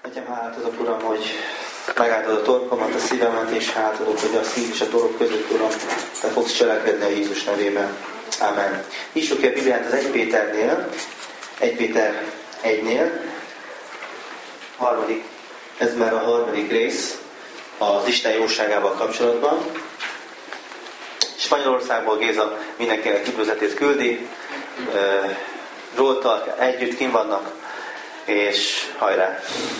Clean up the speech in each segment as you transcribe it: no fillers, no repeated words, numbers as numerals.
Atyám, hálát adok, Uram, hogy megálltad a torkomat, a szívemet, és hálát adok, hogy a szív és a torok között, Uram, Te fogsz cselekedni a Jézus nevében. Amen. Nyissuk ki a Bibliát az 1 Péternél, 1 Péter 1-nél, ez már a harmadik rész az Isten jóságával kapcsolatban. Spanyolországból Géza mindenkinek üdvözletét küldi, Zsoltal együtt kint vannak, és hajrá!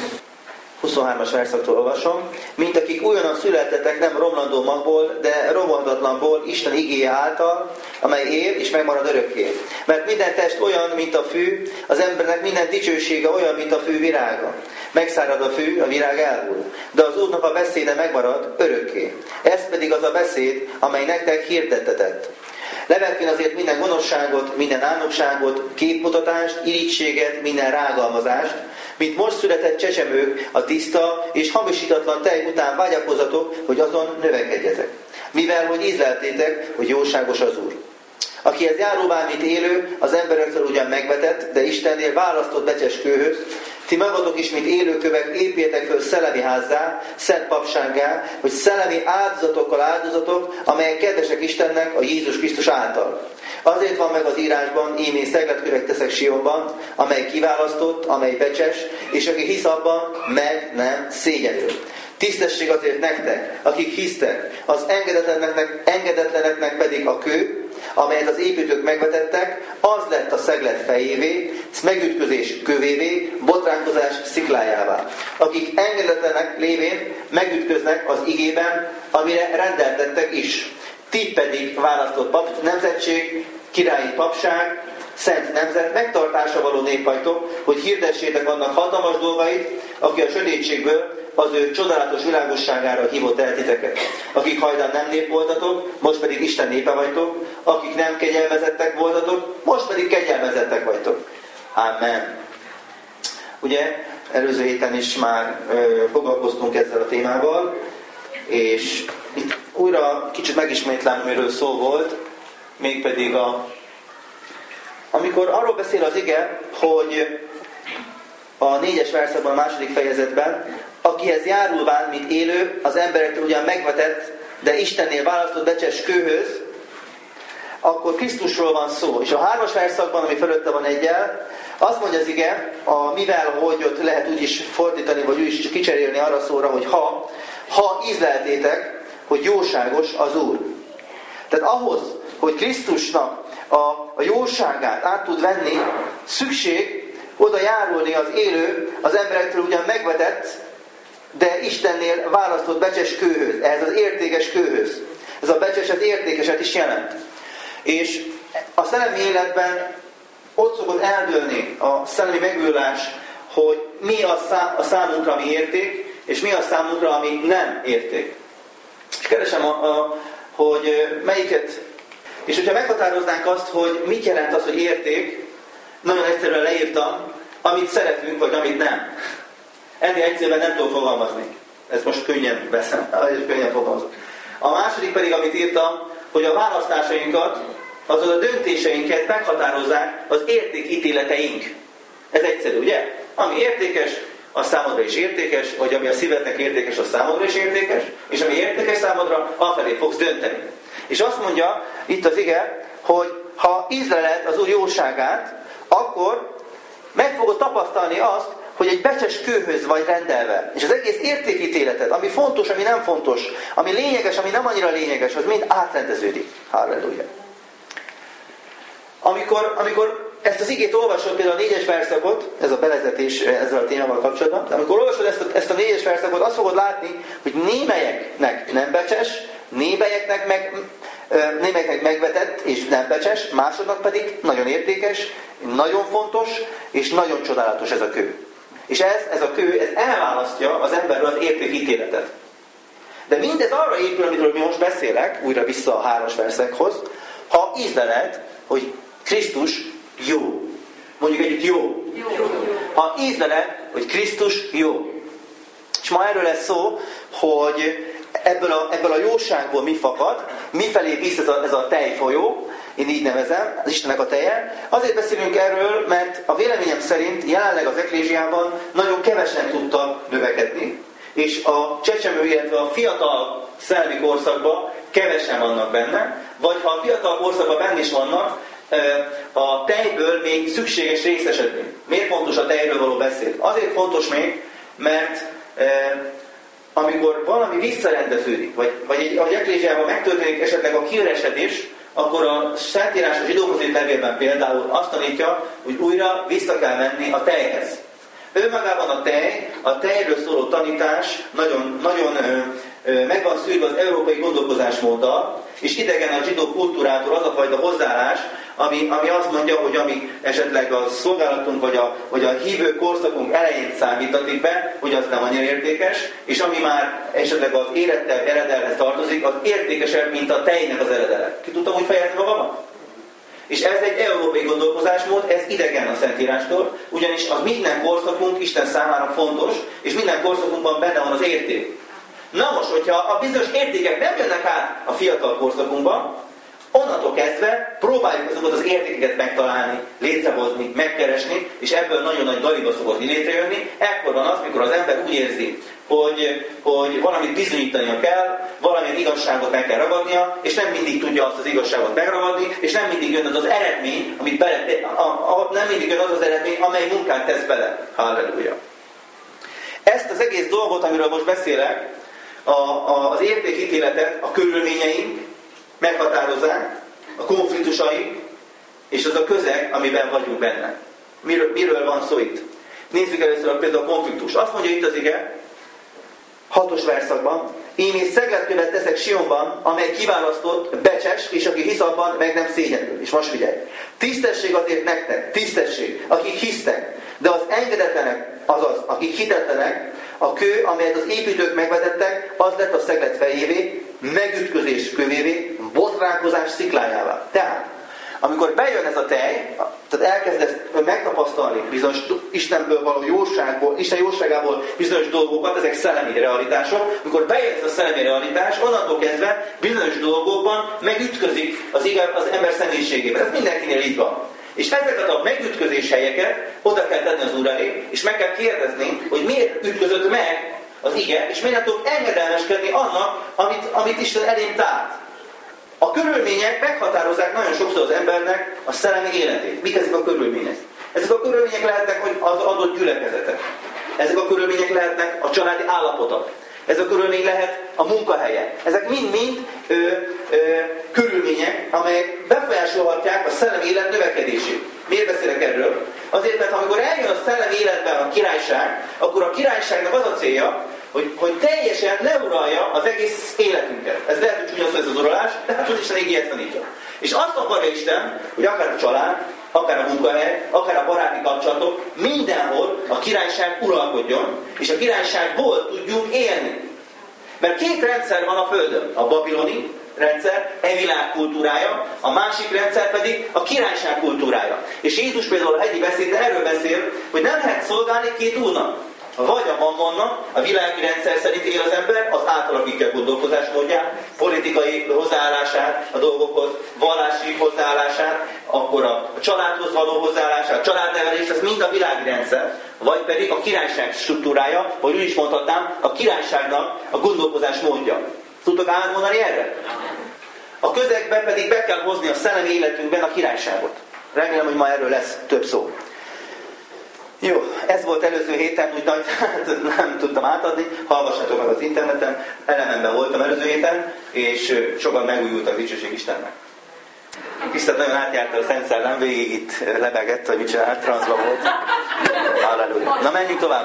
23-as verszaktól olvasom. Mint akik újonnan születtetek, nem romlandó magból, de romolhatatlanból, Isten igéje által, amely él és megmarad örökké. Mert minden test olyan, mint a fű, az embernek minden dicsősége olyan, mint a fű virága. Megszárad a fű, a virág elhull, de az Úrnak a beszéde megmarad örökké. Ez pedig az a beszéd, amely nektek hirdettetett. Levetvén azért minden gonoszságot, minden álnokságot, képmutatást, irítséget, minden rágalmazást, mint most született csecsemők, a tiszta és hamisítatlan tej után vágyakozatok, hogy azon növekedjetek. Mivel, hogy ízleltétek, hogy jóságos az Úr. Akihez járóvá, mint élő, az emberektől ugyan megvetett, de Istennél választott becses kőhöz, ti magatok is, mint élőkövek, épjetek föl szellemi házzá, szent papsággá, hogy szellemi áldozatokkal áldozatok, amelyek kedvesek Istennek a Jézus Krisztus által. Azért van meg az írásban, ímé szegletkövek teszek Sionban, amely kiválasztott, amely becses, és aki hisz abban, meg nem szégyenül. Tisztesség azért nektek, akik hisztek, az engedetleneknek pedig a kő, amelyet az építők megvetettek, az lett a szeglet fejévé, megütközés kövévé, botránkozás sziklájává. Akik engedetlenek lévén megütköznek az igében, amire rendeltettek is. Ti pedig választott nemzetség, királyi papság, szent nemzet, megtartása való nép vagytok, hogy hirdessétek annak hatalmas dolgait, aki a sötétségből az ő csodálatos világosságára hívott el titeket. Akik hajdan nem nép voltatok, most pedig Isten népe vagytok, akik nem kegyelmezettek voltatok, most pedig kegyelmezettek vagytok. Amen. Ugye, előző héten is már foglalkoztunk ezzel a témával, és itt újra kicsit megismétlem, amiről szó volt, mégpedig amikor arról beszél az ige, hogy a 4-es verszakban, a 2. fejezetben, akihez járulván, mint élő, az emberektől ugyan megvetett, de Istennél választott becses kőhöz, akkor Krisztusról van szó. És a 3. verszakban, ami fölötte van egyel, azt mondja az ige, mivel, hogy ott lehet úgy is fordítani, vagy úgy is kicserélni arra szóra, hogy ha ízleltétek, hogy jóságos az Úr. Tehát ahhoz, hogy Krisztusnak a jóságát át tud venni, szükség oda járulni az élő, az emberektől ugyan megvetett, de Istennél választott becses kőhöz, ehhez az értékes kőhöz. Ez a becses az értékeset is jelent. És a szellemi életben ott szokott eldőlni a szellemi megújulás, hogy mi a számunkra, ami érték, és mi a számunkra, ami nem érték. És keresem, hogy melyiket. És hogyha meghatároznánk azt, hogy mit jelent az, hogy érték, nagyon egyszerűen leírtam, amit szeretünk, vagy amit nem. Ennél egyszerűen nem tudok fogalmazni. Ezt most könnyen veszem, könnyen fogalmazok. A második pedig, amit írtam, hogy a választásainkat, azaz a döntéseinket meghatározzák az értékítéleteink. Ez egyszerű, ugye? Ami értékes, az számodra is értékes, vagy ami a szívednek értékes, az számodra is értékes, és ami értékes számodra, afelé fogsz dönteni. És azt mondja itt az ige, hogy ha ízleled az Úr jóságát, akkor meg fogod tapasztalni azt, hogy egy becses kőhöz vagy rendelve. És az egész értékítéleted, ami fontos, ami nem fontos, ami lényeges, ami nem annyira lényeges, az mind átrendeződik. Halleluja. Amikor ezt az igét olvasod, például a 4-es verszakot, ez a bevezetés ezzel a témával kapcsolatban, de amikor olvasod ezt a 4-es verszakot, azt fogod látni, hogy némelyeknek nem becses, némelyeknek megvetett és nem becses, másodnak pedig nagyon értékes, nagyon fontos és nagyon csodálatos ez a kő. És ez a kő, ez elválasztja az emberről az értékítéletet. De mindez arra épül, amiről mi most beszélek, újra vissza a 3. verszakhoz, ha ízleled, hogy Krisztus jó. Mondjuk együtt jó. Ha ízleled, hogy Krisztus jó. És ma erről lesz szó, hogy ebből a jóságból mi fakad, mifelé visz ez a tejfolyó, én így nevezem, az Istennek a teje. Azért beszélünk erről, mert a véleményem szerint jelenleg az eklézsiában nagyon kevesen tudtak növekedni, és a csecsemő, illetve a fiatal szellemi korszakban kevesen vannak benne, vagy ha a fiatal korszakban benne is vannak, a tejből még szükséges részesedni. Miért fontos a tejről való beszéd? Azért fontos még, mert amikor valami visszarendeződik, vagy egy eklézsiában megtörténik esetleg a kiüresedés, akkor a Szentírás a zsidókhoz írt levélben például azt tanítja, hogy újra vissza kell menni a tejhez. Önmagában a tejről szóló tanítás nagyon meg van szűrve az európai gondolkozásmóddal, és idegen a zsidó kultúrától az a fajta hozzáállás, ami azt mondja, hogy ami esetleg a szolgálatunk vagy a hívő korszakunk elején számítatik be, hogy az nem annyira értékes, és ami már esetleg az érettebb eredelhez tartozik, az értékesebb, mint a tejnek az eredele. Ki tudtam úgy fejezni magamat? És ez egy európai gondolkozásmód, ez idegen a Szentírástól, ugyanis az minden korszakunk Isten számára fontos, és minden korszakunkban benne van az érték. Na most, hogyha a bizonyos értékek nem jönnek át a fiatal korszakunkban, onnantól kezdve próbáljuk azokat az értékeket megtalálni, létrehozni, megkeresni, és ebből nagyon nagy galiba szokott létrejönni. Ekkor van az, mikor az ember úgy érzi, hogy valamit bizonyítania kell, valamilyen igazságot meg kell ragadnia, és nem mindig tudja azt az igazságot megragadni, és nem mindig jön az az eredmény, nem mindig jön az az eredmény, amely munkát tesz bele. Halleluja! Ezt az egész dolgot, amiről most beszélek, az értékítéletet, a körülményeink meghatározzák, a konfliktusaink, és az a közeg, amiben vagyunk benne. Miről van szó itt? Nézzük először például a konfliktus. Azt mondja itt az ige, 6. verszakban, Ímé szegletkövet teszek Sionban, amely kiválasztott, becses, és aki hisz abban, meg nem szégyenül. És most figyelj. Tisztesség azért nektek, tisztesség, akik hisztek, de az engedetlenek, azaz, akik hitetlenek, a kő, amelyet az építők megvetettek, az lett a szeglet fejévé, megütközés kövévé, botránkozás sziklájává. Tehát, amikor bejön ez a tej, tehát elkezdesz megtapasztalni bizonyos Istenből való jóságból, Isten jóságából bizonyos dolgokat, ezek szellemi realitások, amikor bejön ez a szellemi realitás, onnantól kezdve bizonyos dolgokban megütközik az ember személyiségében. Ez mindenkinél így van. És ezeket a megütközés helyeket oda kell tenni az Úr elé, és meg kell kérdezni, hogy miért ütközött meg az ige, és miért nem tudok engedelmeskedni annak, amit Isten elém tárt. A körülmények meghatározzák nagyon sokszor az embernek a szellemi életét. Mik ezek a körülmények? Ezek a körülmények lehetnek az adott gyülekezetek. Ezek a körülmények lehetnek a családi állapotok. Ez a körülmény lehet a munkahelye. Ezek mind-mind körülmények, amelyek befolyásolhatják a szellemi élet növekedését. Miért beszélek erről? Azért, mert amikor eljön a szellemi életben a királyság, akkor a királyságnak az a célja, hogy teljesen leuralja az egész életünket. Ez lehet, hogy csúnya szó ez az uralás, de hát az Isten igéje tanítja. És azt akarja Isten, hogy akár a család, akár a munkahely, akár a baráti kapcsolatok, mindenhol a királyság uralkodjon, és a királyságból tudjunk élni. Mert két rendszer van a Földön. A babiloni rendszer, világ kultúrája, a másik rendszer pedig a királyság kultúrája. És Jézus például a hegyi beszédben erről beszél, hogy nem lehet szolgálni két úrnak. Vagy a mammonnak, a világi rendszer szerint él az ember, az átalakítja a gondolkozásmódját, politikai hozzáállását a dolgokhoz, vallási hozzáállását, akkor a családhoz való hozzáállását, a családnevelés, ez mind a világi rendszer, vagy pedig a királyság struktúrája, vagy úgy is mondhatnám, a királyságnak a gondolkozásmódja. Tudtok átmondani erre? A közegben pedig be kell hozni a szellemi életünkben a királyságot. Remélem, hogy ma erről lesz több szó. Jó, ez volt előző héten, úgy nem tudtam átadni, hallgassatok meg az interneten, Elemenben voltam előző héten, és sokan megújultak, dicsőség Istennek. Tisztelt nagyon átjárta a Szent Szellem, végig itt lebegett, hogy mit csinált, transzba volt. Halleluja. Na menjünk tovább.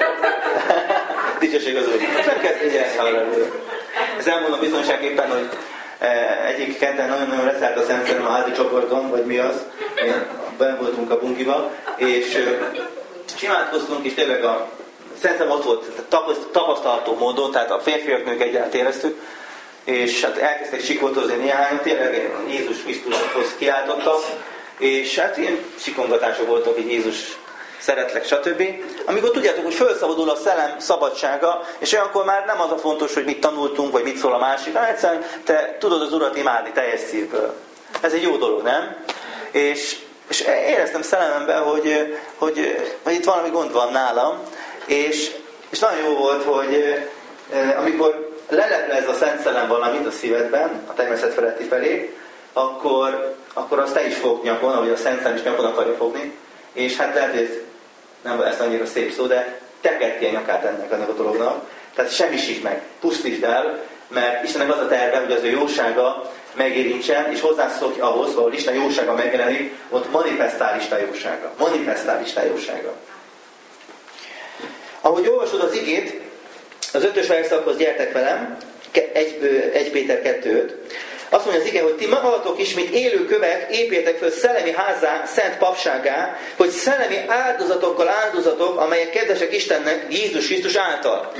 Dicsőség az Úr. Nem kezd figyelni, halleluja. Ezt elmondom bizonyságképpen, hogy egyik kedden nagyon-nagyon leszállt a Szent Szellem a házi csoporton, vagy mi az, benn voltunk a bunkiba, és imádkoztunk, és tényleg a Szent Szellem ott volt tapasztalható módon, tehát a férfiak, nők egyáltalán éreztük, és hát elkezdtek sikoltozni néhányan, tényleg Jézus Krisztushoz kiáltottak, és hát ilyen sikongatások voltak, hogy Jézus szeretlek, stb. Amikor tudjátok, hogy felszabadul a szellem szabadsága, és olyankor már nem az a fontos, hogy mit tanultunk, vagy mit szól a másik, hanem egyszerűen te tudod az Urat imádni teljes szívből. Ez egy jó dolog, nem? És éreztem szellememben, hogy itt valami gond van nálam, és nagyon jó volt, hogy amikor leleplez a Szent Szellem valamit a szívedben, a természet feletti felé, akkor azt te is fogd nyakon, ahogy a Szent Szellem is nyakon akarja fogni, és hát lehet, hogy nem lesz annyira szép szó, de tekedd ki a nyakát ennek a dolognak. Tehát semmisítsd meg, pusztítsd el, mert Istennek az a terve, hogy az ő jósága megérintsen, és hozzászokj ahhoz, ahol Isten jósága megjelenik, ott manifestál Isten jósága. Manifestál Isten jósága. Ahogy olvasod az igét, az 5. verszakhoz gyertek velem, 1 Péter 2:5. Azt mondja az ige, hogy ti magatok is, mint élő kövek, építek föl szellemi házzá, szent papsággá, hogy szellemi áldozatokkal áldozatok, amelyek kedvesek Istennek Jézus Krisztus által.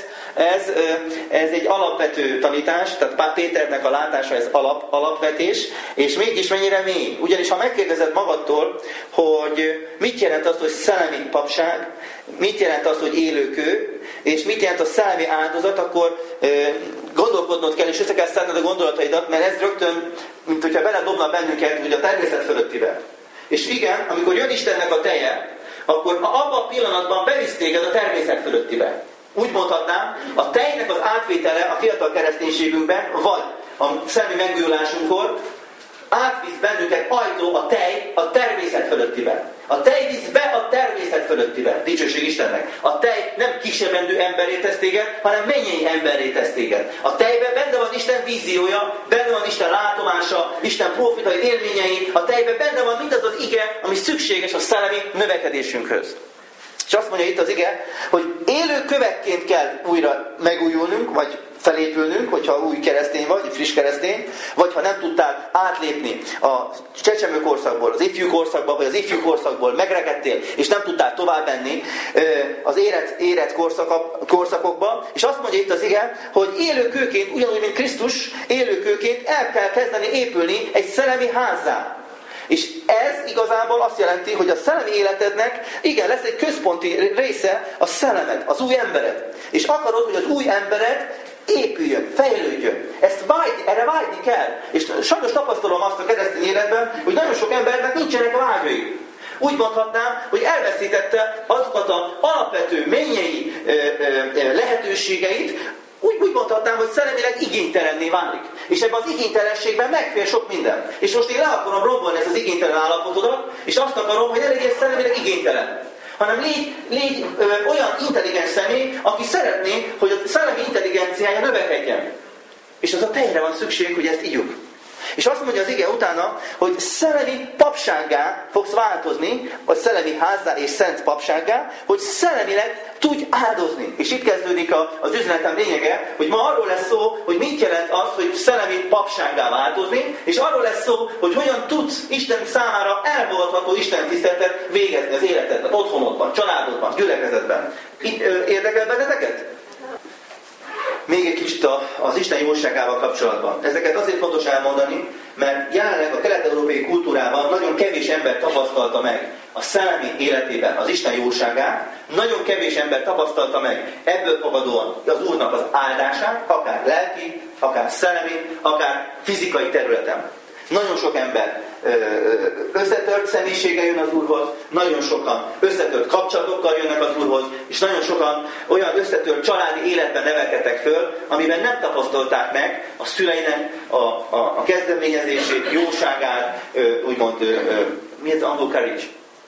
Ez egy alapvető tanítás, tehát Péternek a látása ez alapvetés, és mégis mennyire mély. Ugyanis ha megkérdezed magadtól, hogy mit jelent az, hogy szellemi papság, mit jelent az, hogy élőkő, és mit jelent a szellemi áldozat, akkor gondolkodnod kell, és össze kell szedned a gondolataidat, mert ez rögtön, mint hogyha beledobna bennünket ugye a természet fölöttivel. És igen, amikor jön Istennek a teje, akkor abban a pillanatban bevisz téged a természet fölöttivel. Úgy mondhatnám, a tejnek az átvétele a fiatal kereszténységünkben, vagy a szellemi megújulásunkkor átvisz bennünket ajtó a tej a természet fölöttivel. A tej visz be a természet fölöttivel. Dicsőség Istennek. A tej nem kisebendő emberré tesz téged, hanem mennyei emberré tesz téged. A tejben benne van Isten víziója, benne van Isten látomása, Isten profitai élményei, a tejben benne van mindaz az ige, ami szükséges a szellemi növekedésünkhöz. És azt mondja itt az ige, hogy élő kövekként kell újra megújulnunk, vagy felépülnünk, hogyha új keresztény vagy, friss keresztény, vagy ha nem tudtál átlépni a csecsemő korszakból, az ifjú korszakba, vagy az ifjú korszakból megrekedtél, és nem tudtál tovább menni az érett korszakokba, és azt mondja itt az ige, hogy élő kőként, ugyanúgy, mint Krisztus, élő kőként el kell kezdeni épülni egy szellemi házzá. És ez igazából azt jelenti, hogy a szellemi életednek, igen, lesz egy központi része a szellemed, az új embered. És akarod, hogy az új embered épüljön, fejlődjön. Erre vágyni kell. És sajnos tapasztalom azt a keresztény életben, hogy nagyon sok embernek nincsenek vágyai. Úgy mondhatnám, hogy elveszítette azokat az alapvető mennyei lehetőségeit, úgy mondhatnám, hogy szellemileg igénytelenné válik. És ebben az igénytelenségben megfér sok minden. És most én le akarom rombolni ezt az igénytelen állapotodat, és azt akarom, hogy ne legyél szellemileg igénytelen. Hanem légy olyan intelligens személy, aki szeretné, hogy a szellemi intelligenciája növekedjen. És az a tejre van szükség, hogy ezt ígyuk. És azt mondja az ige utána, hogy szellemi papsággá fogsz változni, vagy szellemi házzá és szent papsággá, hogy szellemileg tudj áldozni. És itt kezdődik az üzenetem lényege, hogy ma arról lesz szó, hogy mit jelent az, hogy szellemi papsággá változni, és arról lesz szó, hogy hogyan tudsz Isten számára elfogadható Isten tiszteletet végezni az életedben, otthonodban, családodban, gyülekezetben. Érdekel benneteket? Még egy kicsit az Isten jóságával kapcsolatban. Ezeket azért fontos elmondani, mert jelenleg a kelet-európai kultúrában nagyon kevés ember tapasztalta meg a szellemi életében az Isten jóságát, nagyon kevés ember tapasztalta meg ebből fakadóan az Úrnak az áldását, akár lelki, akár szellemi, akár fizikai területen. Nagyon sok ember összetört személyisége jön az Úrhoz, nagyon sokan összetört kapcsolatokkal jönnek az Úrhoz, és nagyon sokan olyan összetört családi életben nevelkedtek föl, amiben nem tapasztalták meg a szüleinek a kezdeményezését, jóságát, úgymond, mi ez angol courage?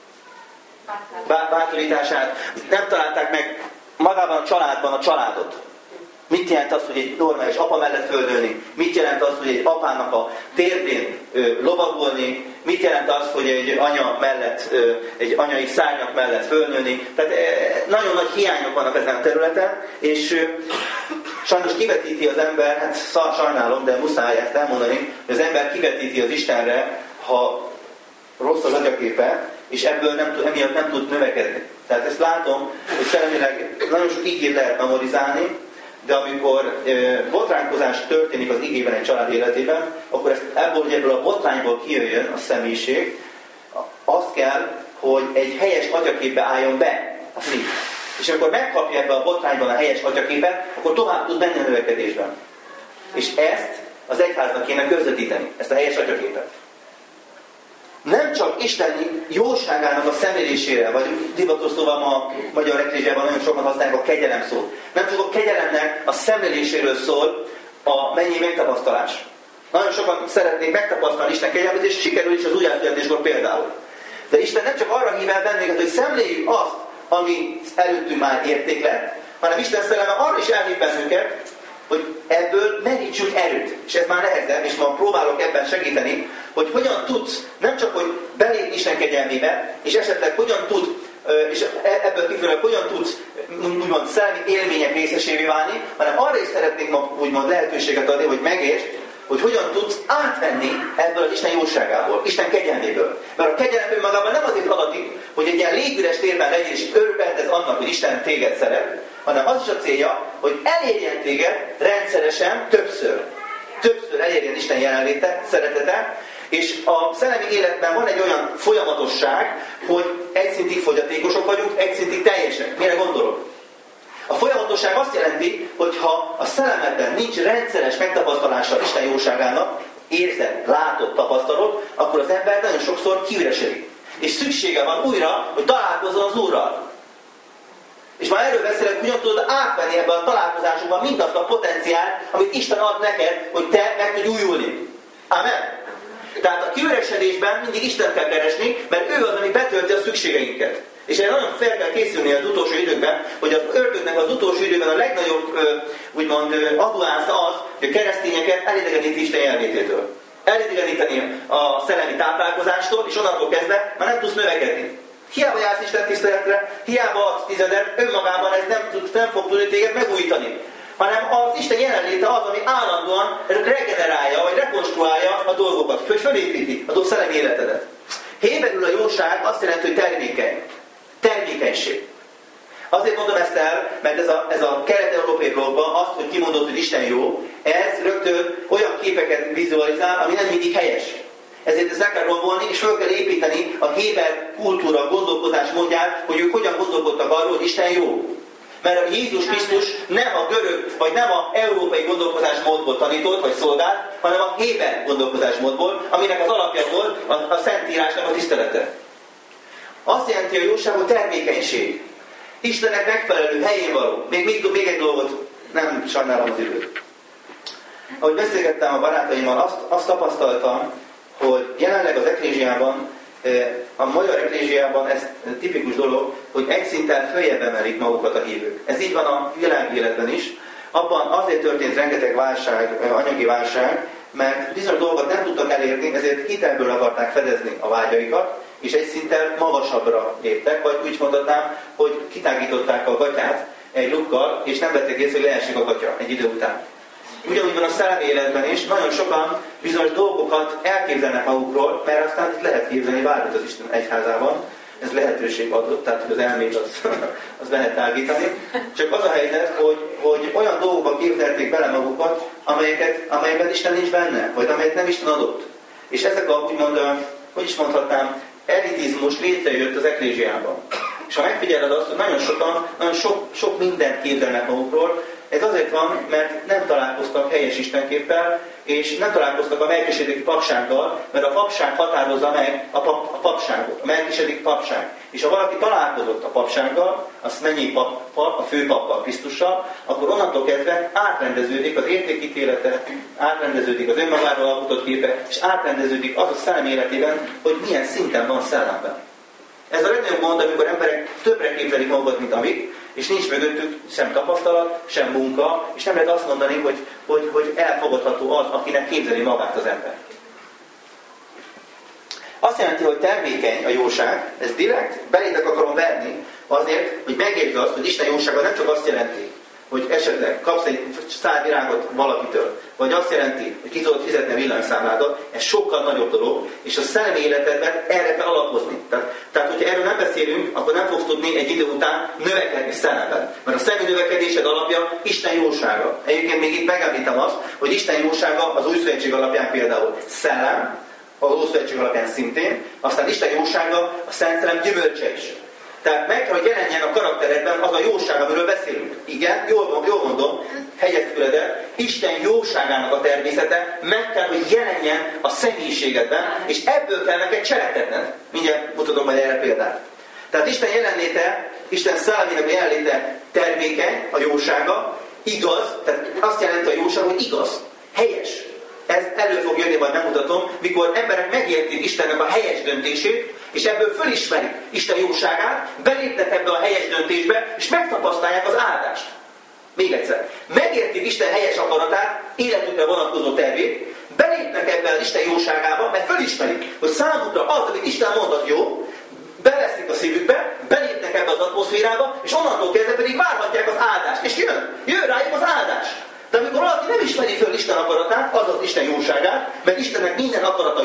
Bátorítását, nem találták meg magában a családban a családot. Mit jelent az, hogy egy normális apa mellett földölni? Mit jelent az, hogy egy apának a térdén lovagolni? Mit jelent az, hogy egy anya mellett, egy anyai szárnyak mellett fölnőni? Tehát nagyon nagy hiányok vannak ezen a területen, és sajnos kivetíti az ember, hát sajnálom, de muszáj ezt elmondani, hogy az ember kivetíti az Istenre, ha rossz az atyaképe, és ebből emiatt nem tud növekedni. Tehát ezt látom, hogy szellemileg nagyon sok igét lehet memorizálni, de amikor botránkozás történik az igében egy család életében, akkor ebből a botrányból kijöjjön a személyiség, az kell, hogy egy helyes atyaképbe álljon be a szív. És amikor megkapja ebbe a botrányban a helyes atyaképet, akkor tovább tud menni a növekedésben. És ezt az egyháznak kéne közvetíteni, ezt a helyes atyaképet. Nem csak Isten jóságának a szemlélésére, vagy divatos szóval ma a magyar eklésiában nagyon sokan használják a kegyelem szót. Nem csak a kegyelemnek a szemléléséről szól a mennyi megtapasztalás. Nagyon sokan szeretnék megtapasztalni Isten kegyelmet, és sikerül is az újjászületéskor például. De Isten nem csak arra hív el bennünket, hogy szemléljük azt, ami előttünk már érték lett, hanem Isten szelleme arra is elhív bennünket, hogy ebből merítsünk erőt. És ez már nehezebb, és ma próbálok ebben segíteni, hogy hogyan tudsz, nem csak hogy belépni Isten kegyelmébe, és esetleg hogyan tud, és ebből kifejezőleg hogyan tudsz úgymond szellemi élmények részesévé válni, hanem arra is szeretnék ma úgymond lehetőséget adni, hogy megértsd, hogy hogyan tudsz átvenni ebből az Isten jóságából, Isten kegyelméből. Mert a kegyelem önmagában nem azért adatik, hogy egy ilyen légüres térben legyél, és örvendez annak, hogy Isten téged szeret, hanem az is a célja, hogy elérjen téged rendszeresen, többször elérjen Isten jelenléte, szeretete, és a szellemi életben van egy olyan folyamatosság, hogy egy szintig fogyatékosok vagyunk, egy szintig teljesek. Mire gondolok? A folyamatosság azt jelenti, hogy ha a szellemedben nincs rendszeres megtapasztalása Isten jóságának, érzed, látod, tapasztalod, akkor az ember nagyon sokszor kiüresedik. És szüksége van újra, hogy találkozzon az Úrral. És már erről beszélek, hogyan tudod átvenni ebben a találkozásokban mindazt a potenciált, amit Isten ad neked, hogy te meg tudj újulni. Amen. Tehát a kiüresedésben mindig Isten kell keresni, mert ő az, ami betölti a szükségeinket. És erre nagyon fel kell készülni az utolsó időkben, hogy az ördögnek az utolsó időben a legnagyobb úgymond adóásza az, hogy a keresztényeket elidegeníti Isten jelenlététől. Elidegeníteni a szellemi táplálkozástól, és onnantól kezdve már nem tudsz növekedni. Hiába jársz Isten tiszteletre, hiába adsz tizedet, önmagában ez nem fog tudni téged megújítani. Hanem az Isten jelenléte az, ami állandóan regenerálja, vagy rekonstruálja a dolgokat, hogy fölépíti a szellemi életedet. Héberül a jóság azt jelenti, hogy termékeny. Termékenység. Azért mondom ezt el, mert ez a kelet-európai blogban azt, hogy kimondott, hogy Isten jó, ez rögtön olyan képeket vizualizál, ami nem mindig helyes. Ezért ezt le kell rombolni, és fel kell építeni a héber kultúra, gondolkozás módját, hogy ők hogyan gondolkodtak arról, hogy Isten jó. Mert a Jézus Krisztus nem a görög, vagy nem az európai gondolkozásmódból tanított, vagy szolgált, hanem a héber gondolkozásmódból, aminek az alapja volt a Szentírásnak a tisztelete. Azt jelenti a jóság, hogy termékenység. Istennek megfelelő, helyén való. Még egy dolgot, nem sajnálom az időt. Ahogy beszélgettem a barátaimmal, azt tapasztaltam, hogy jelenleg az eklésiában, a magyar eklésiában ez tipikus dolog, hogy egy szinten följebb emelik magukat a hívők. Ez így van a világi életben is. Abban azért történt rengeteg válság, anyagi válság, mert bizonyos dolgokat nem tudtak elérni, ezért hitelből akarták fedezni a vágyaikat, és egy szinten magasabbra léptek, vagy úgy mondhatnám, hogy kitágították a gatyát egy lukkal, és nem vették észre, hogy leesik a gatya egy idő után. Ugyanúgy van a szellemi életben is, nagyon sokan bizonyos dolgokat elképzelnek magukról, mert aztán itt lehet képzelni bármit az Isten egyházában. Ez lehetőség adott, tehát hogy az elmét az lehet tágítani. Csak az a helyzet, hogy olyan dolgokba képzelték bele magukat, amelyekben Isten nincs benne, vagy amelyet nem Isten adott. És ezek a úgymond, hogy is mondhatnám, elitizmus létrejött az eklésiában. És ha megfigyeled azt, hogy nagyon sok mindent képzelnek magukról, ez azért van, mert nem találkoztak helyes istenképpel, és nem találkoztak a melkisedéki papsággal, mert a papság határozza meg a papságot, a melkisedéki papság. És ha valaki találkozott a papsággal, azt mennyi pap, a főpappal, Krisztussal, akkor onnantól kezdve átrendeződik az értékítélete, átrendeződik az önmagáról alkotott képe, és átrendeződik az a szellem életében, hogy milyen szinten van szellemben. Ez a legnagyobb gond, amikor emberek többre képzelik magukat, mint amik, és nincs mögöttük sem tapasztalat, sem munka, és nem lehet azt mondani, hogy elfogadható az, akinek képzeli magát az ember. Azt jelenti, hogy termékeny a jóság, ez direkt belétek akarom verni, azért, hogy megértsd azt, hogy Isten jósága nem csak azt jelenti, hogy esetleg kapsz egy szál virágot valakitől, vagy azt jelenti, hogy ki tudod fizetni a villanyszámládat, ez sokkal nagyobb dolog, és a szellemi életedben erre kell alapozni. Tehát, hogyha erről nem beszélünk, akkor nem fogsz tudni egy idő után növekedni szellemben. Mert a szellemi növekedésed alapja Isten jósága. Egyébként még itt megemlítem azt, hogy Isten jósága az Új Szövetség alapján például szellem, az Új Szövetség alapján szintén, aztán Isten jósága a Szent Szellem gyümölcse is. Tehát meg kell, hogy jelenjen a karakteredben az a jóság, amiről beszélünk. Igen, jól mondom, hegyes füledet, Isten jóságának a természete meg kell, hogy jelenjen a személyiségedben, és ebből kell neked cselekedned. Mindjárt mutatom majd erre példát. Tehát Isten jelenléte, Isten szellemének a jelenléte termékeny, a jósága, igaz, tehát azt jelenti a jóság, hogy igaz, helyes. Ez elő fog jönni, majd megmutatom, mikor emberek megértik Istennek a helyes döntését, és ebből fölismerik Isten jóságát, belépnek ebbe a helyes döntésbe, és megtapasztalják az áldást. Még egyszer. Megértik Isten helyes akaratát, életükre vonatkozó tervét, belépnek ebbe az Isten jóságába, mert fölismerik, hogy számukra az, amit Isten mond, az jó, beveszik a szívükbe, belépnek ebbe az atmoszférába, és onnantól kezdve pedig várhatják az áldást. És jön rájuk az áldás. De amikor valaki nem ismeri föl Isten akaratát, azaz Isten jóságát, mert Istennek minden akarata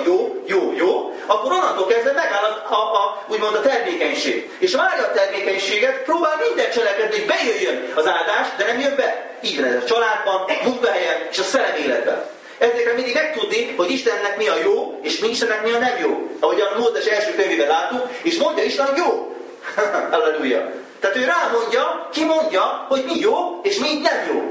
jó, akkor onnantól kezdve megáll úgymond a termékenység. És várja a termékenységet, próbál minden cselekedni, hogy bejöjjön az áldás, de nem jön be. Így van ez a családban, munkahelyen és a szellemi életben. Ezért kell mindig megtudni, hogy Istennek mi a jó, és Istennek mi a nem jó. Ahogy a Mózes első könyvében láttuk, és mondja Isten, hogy jó. Halleluja. Tehát ő rámondja, kimondja, hogy mi jó, és mi nem jó.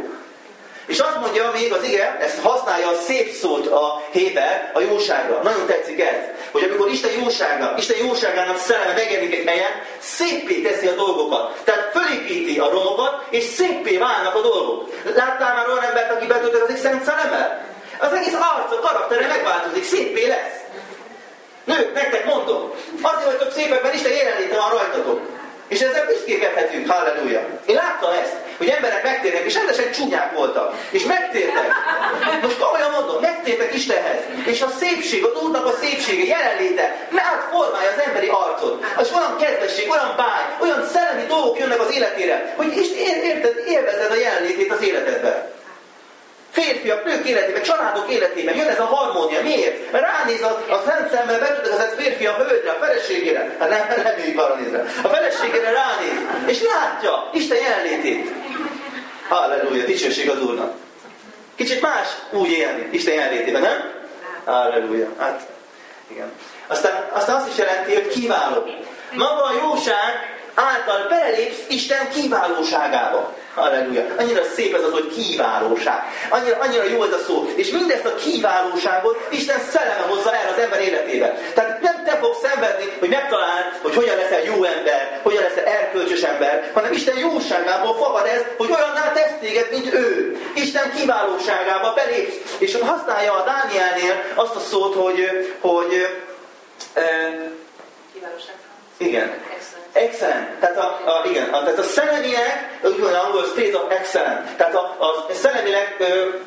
És azt mondja még az ige, ezt használja a szép szót a Héber, a jóságra. Nagyon tetszik ez, hogy amikor Isten jóságának szelleme megjelenik egy helyen, széppé teszi a dolgokat. Tehát fölépíti a romokat, és széppé válnak a dolgok. Láttál már olyan embert, aki betöltött az Isten szellemmel? Az egész arca, karaktere megváltozik, széppé lesz. Nők, nektek mondom, azért vagytok szépek, mert Isten jelenléte van rajtatok. És ezzel büszkékedhetünk, halleluja. Én láttam ezt, hogy emberek megtérnek, és rendesen csúnyák voltak. És megtértek. Most komolyan mondom, megtértek Istenhez. És a szépség, az Úrnak a szépsége, jelenléte átformálja az emberi arcot. És olyan kedvesség, olyan báj, olyan szellemi dolgok jönnek az életére, hogy érted, élvezed a jelenlétét az életedben. Férfiak, nők életében, családok életében jön ez a harmónia. Miért? Mert ránéz a szent szemmel betöltökezett férfi a hölgyre, a feleségére. Hát nem üljük arra nézre. A feleségére ránéz, és látja Isten jelenlétét. Halleluja, dicsőség az Úrnak. Kicsit más úgy élni Isten jelenlétében, nem? Halleluja. Hát, igen. Aztán azt is jelenti, hogy kiváló. Maga a jóság által belépsz Isten kiválóságába. Halleluja. Annyira szép ez az, hogy kiválóság. Annyira jó ez a szó. És mindezt a kiválóságot Isten szelleme hozza el az ember életébe. Tehát nem te fogsz szenvedni, hogy megtaláld, hogy hogyan leszel jó ember, hogyan leszel erkölcsös ember, hanem Isten jóságából fakad ez, hogy olyanná tesz téged, mint ő. Isten kiválóságába belépsz. És használja a Dánielnél azt a szót, hogy kiválóság. Igen. Excellent. Tehát a szellemileg, úgy van angol, state of excellent. Tehát a szellemileg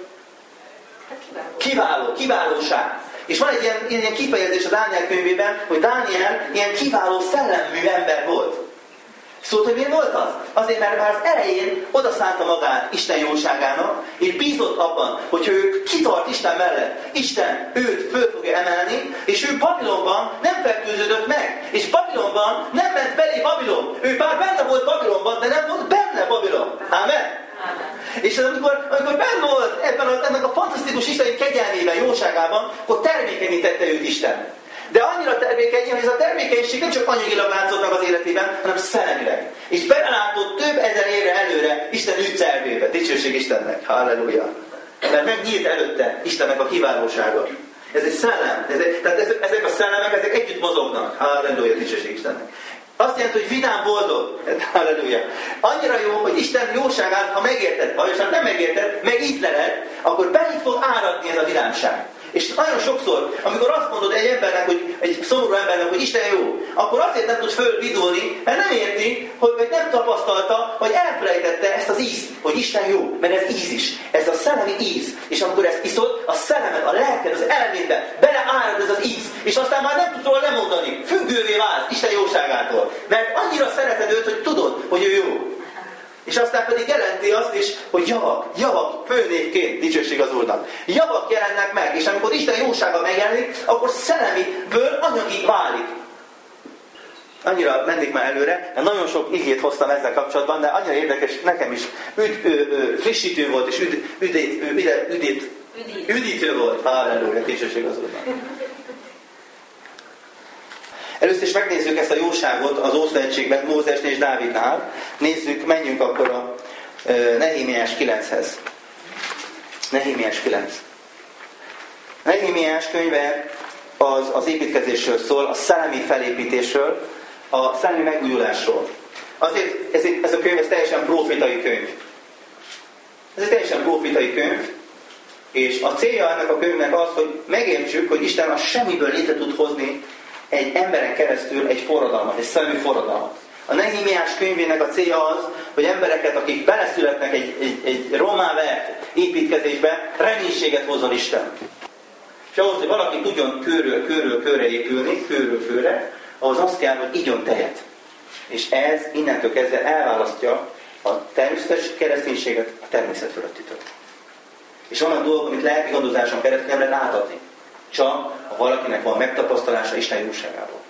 kiválóság. És van egy ilyen kifejezés a Dániel könyvében, hogy Dániel ilyen kiváló szellemű ember volt. Szóval, hogy miért volt az? Azért, mert már az elején odaszánta magát Isten jóságának, és bízott abban, hogy ő kitart Isten mellett. Isten őt föl fogja emelni, és ő Babilonban nem fertőződött meg. És Babilonban nem ment belé Babilon. Ő bár benne volt Babilonban, de nem volt benne Babilon. Amen? És amikor benne volt ennek a fantasztikus Isteni kegyelmében, jóságában, akkor termékenyítette őt Isten. De annyira termékeny, hogy ez a termékenység nem csak anyagilag látszott meg az életében, hanem szellemileg. És belelátott több ezer évre előre Isten ügyszervébe. Dicsőség Istennek. Halleluja. Mert megnyílt előtte Istennek a kiválósága. Ez egy szellem. Tehát ezek a szellemek, ezek együtt mozognak. Halleluja. Dicsőség Istennek. Azt jelenti, hogy vidám, boldog. Halleluja. Annyira jó, hogy Isten jóságát, ha megérted, vagy ha nem megérted, megítéled, akkor beléd fog áradni ez a vidámság. És nagyon sokszor, amikor azt mondod egy embernek, hogy egy szomorú embernek, hogy Isten jó, akkor azért nem tud fölvidulni, mert nem érti, hogy nem tapasztalta, vagy elfelejtette ezt az ízt, hogy Isten jó, mert ez íz is. Ez a szellemi íz. És amikor ezt iszod, a szellemed, a lelked, az elmédbe beleárad ez az íz. És aztán már nem tudsz róla lemondani. Függővé válsz Isten jóságától. Mert annyira szereted őt, hogy tudod, hogy ő jó. És aztán pedig jelenti azt is, hogy javak, főnévként, dicsőség az Úrnak. Javak jelennek meg, és amikor Isten jósága megjelenik, akkor szellemiből anyagi válik. Annyira mennék már előre, mert nagyon sok igét hoztam ezzel kapcsolatban, de annyira érdekes, nekem is frissítő volt, és üdítő volt. Halleluja, dicsőség az Úrnak. Először is megnézzük ezt a jóságot az Ószövetségben, Mózesnél és Dávidnál. Nézzük, menjünk akkor a Nehémiás 9-hez. Nehémiás 9. Nehémiás könyve az építkezésről szól, a szellemi felépítésről, a szellemi megújulásról. Azért ez a könyv ez teljesen profétai könyv. Ez egy teljesen profétai könyv, és a célja ennek a könyvnek az, hogy megértsük, hogy Isten a semmiből létre tud hozni egy emberen keresztül egy forradalmat, egy szellemi forradalmat. A Nehémiás könyvének a célja az, hogy embereket, akik beleszületnek egy rommá vert építkezésbe, reménységet hozzon Isten. És ahhoz, hogy valaki tudjon kőről kőre épülni, kőről kőre, ahhoz az kell, hogy igyon tejet. És ez innentől kezdve elválasztja a természetes kereszténységet a természet fölöttitől. És vannak dolgok, amit lelki gondozáson keresztül nem lehet átadni. Csak ha valakinek van megtapasztalása Isten jóságából.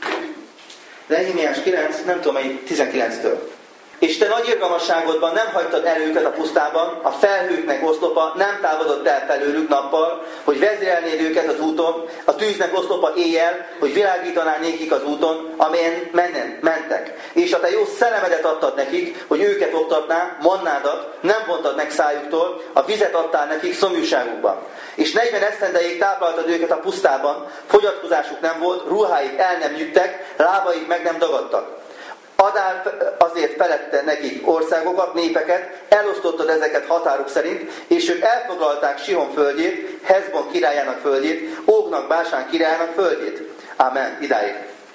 Nehémiás 9, nem tudom melyik, 19-től. És te nagy irgalmasságodban nem hagytad el őket a pusztában, a felhőknek oszlopa nem távolodott el felőlük nappal, hogy vezérelnéd őket az úton, a tűznek oszlopa éjjel, hogy világítanál nékik az úton, amelyen mentek. És a te jó szellemedet adtad nekik, hogy őket oktatná, mannádat, nem vontad meg szájuktól, a vizet adtál nekik szomjúságukban. És 40 esztendeig tápláltad őket a pusztában, fogyatkozásuk nem volt, ruháik el nem nyügtek, lábaik meg nem dagadtak. Adál azért felette nekik országokat, népeket, elosztottad ezeket határok szerint, és ők elfoglalták Sihon földjét, Heszbon királyának földjét, Ógnak, Básán királyának földjét. Amen. Idáig.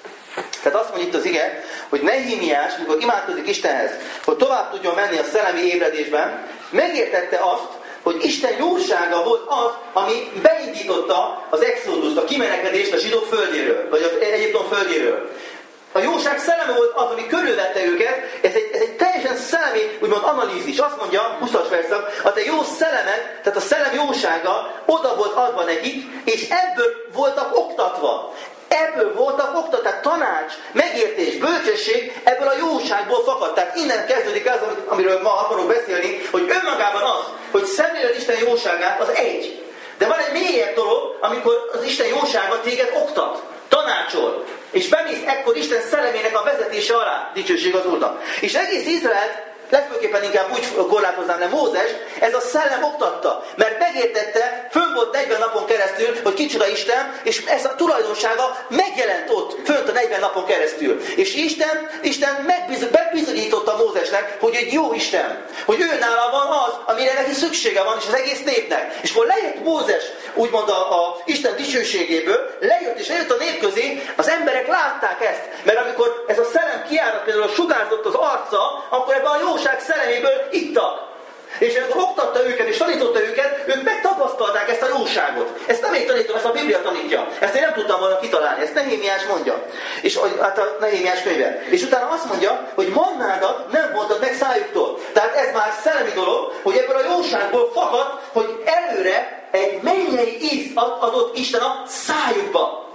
Tehát azt mondja itt az ige, hogy Nehémiás, amikor imádkozik Istenhez, hogy tovább tudjon menni a szellemi ébredésben, megértette azt, hogy Isten jósága volt az, ami beindította az exoduszt, a kimenekedést a zsidók földjéről, vagy az Egyiptom földjéről. A jóság szelleme volt az, ami körülvette őket, ez egy teljesen szellemi, úgymond analízis. Azt mondja, 20-as verszak, a te jó szellemed, tehát a szellem jósága oda volt adva nekik, és ebből voltak oktatva. Ebből voltak oktatva, tehát tanács, megértés, bölcsesség, ebből a jóságból fakad. Tehát innen kezdődik az, amiről ma akarok beszélni, hogy önmagában az, hogy szemléled Isten jóságát, az egy. De van egy mélyebb dolog, amikor az Isten jósága téged oktat, tanácsol. És bemész ekkor Isten szellemének a vezetése alá, dicsőség az Úrnak. És egész Izraelt, legfőképpen inkább úgy korlátoznám le Mózes, ez a szellem oktatta. Mert megértette, fönn volt 40 napon keresztül, hogy kicsoda Isten, és ez a tulajdonsága megjelent ott, fönt a 40 napon keresztül. És Isten megbizonyította Mózesnek, hogy egy jó Isten. Hogy ő nála van az, amire neki szüksége van, és az egész népnek. És akkor lejött Mózes, úgymond a Isten dicsőségéből, lejött a nép közé, az emberek látták ezt. Mert amikor ez a szellem kiárat, például sugárzott az arca, akkor ebben a jóság szelleméből ittak. És amikor oktatta őket és tanította őket, ők megtapasztalták ezt a jóságot. Ezt nem én tanítom, ezt a Biblia tanítja. Ezt én nem tudtam volna kitalálni, ezt Nehémiás mondja. És hát a Nehémiás könyve. És utána azt mondja, hogy mannádat nem vontad meg szájuktól. Tehát ez már szellemi dolog, hogy ebből a jóságból fakad, hogy előre egy mennyei ízt adott Isten a szájukba.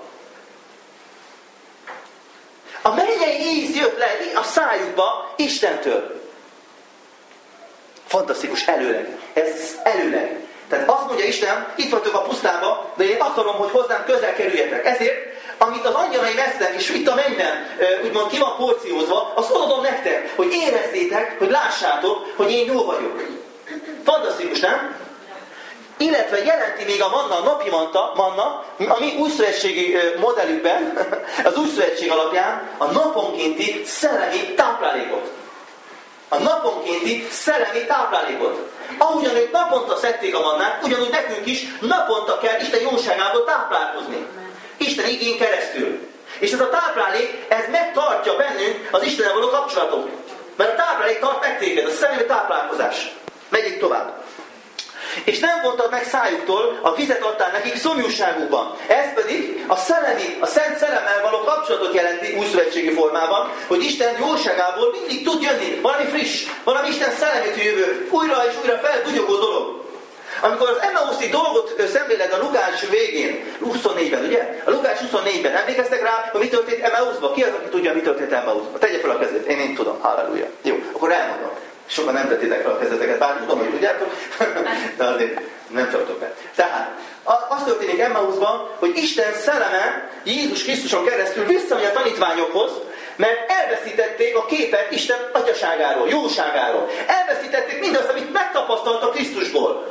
A mennyei íz jött le a szájukba Istentől. Fantasztikus, előleg. Ez előleg. Tehát azt mondja Isten, itt vagytok a pusztában, de én akarom, hogy hozzám közel kerüljetek. Ezért, amit az angyalaim esznek, és itt a mennyben, úgymond ki van porciózva, azt adom nektek, hogy érezzétek, hogy lássátok, hogy én jó vagyok. Fantasztikus, nem? Illetve jelenti még a manna, a napi manna, a mi újszövetségi modellükben, az újszövetség alapján a naponkénti szellemi táplálékot. A naponkénti szellemi táplálékot. Ahogyan ők naponta szedték a mannát, ugyanúgy nekünk is naponta kell Isten jóságából táplálkozni. Isten igén keresztül. És ez a táplálék, ez megtartja bennünk az Istennel való kapcsolatot. Mert a táplálék tart meg téged, a szellemi táplálkozás. Megyünk tovább. És nem vontad meg szájuktól, a vizet adtál nekik szomjúságukban. Ez pedig a szent szellemmel való kapcsolatot jelenti újszövetségi formában, hogy Isten jóságából mindig tud jönni valami friss, valami Isten szellemétől jövő, újra és újra felbugyogó dolog. Amikor az Emmauszi dolgot szemléled a Lukács végén, 24-ben, ugye? A Lukács 24-ben emlékeztek rá, hogy mi történt Emmauszban? Ki az, aki tudja, mi történt Emmauszban? Tegye fel a kezét, én tudom, halleluja. Jó, akkor elmondom. Sokan nem tettétek fel a kezeteket, bár tudom, hogy tudjátok, de azért nem csaptok be. Tehát, az történik Emmauszban, hogy Isten szelleme Jézus Krisztuson keresztül visszamegy a tanítványokhoz, mert elveszítették a képet Isten atyaságáról, jóságáról. Elveszítették mindazt, amit megtapasztaltak Krisztusból.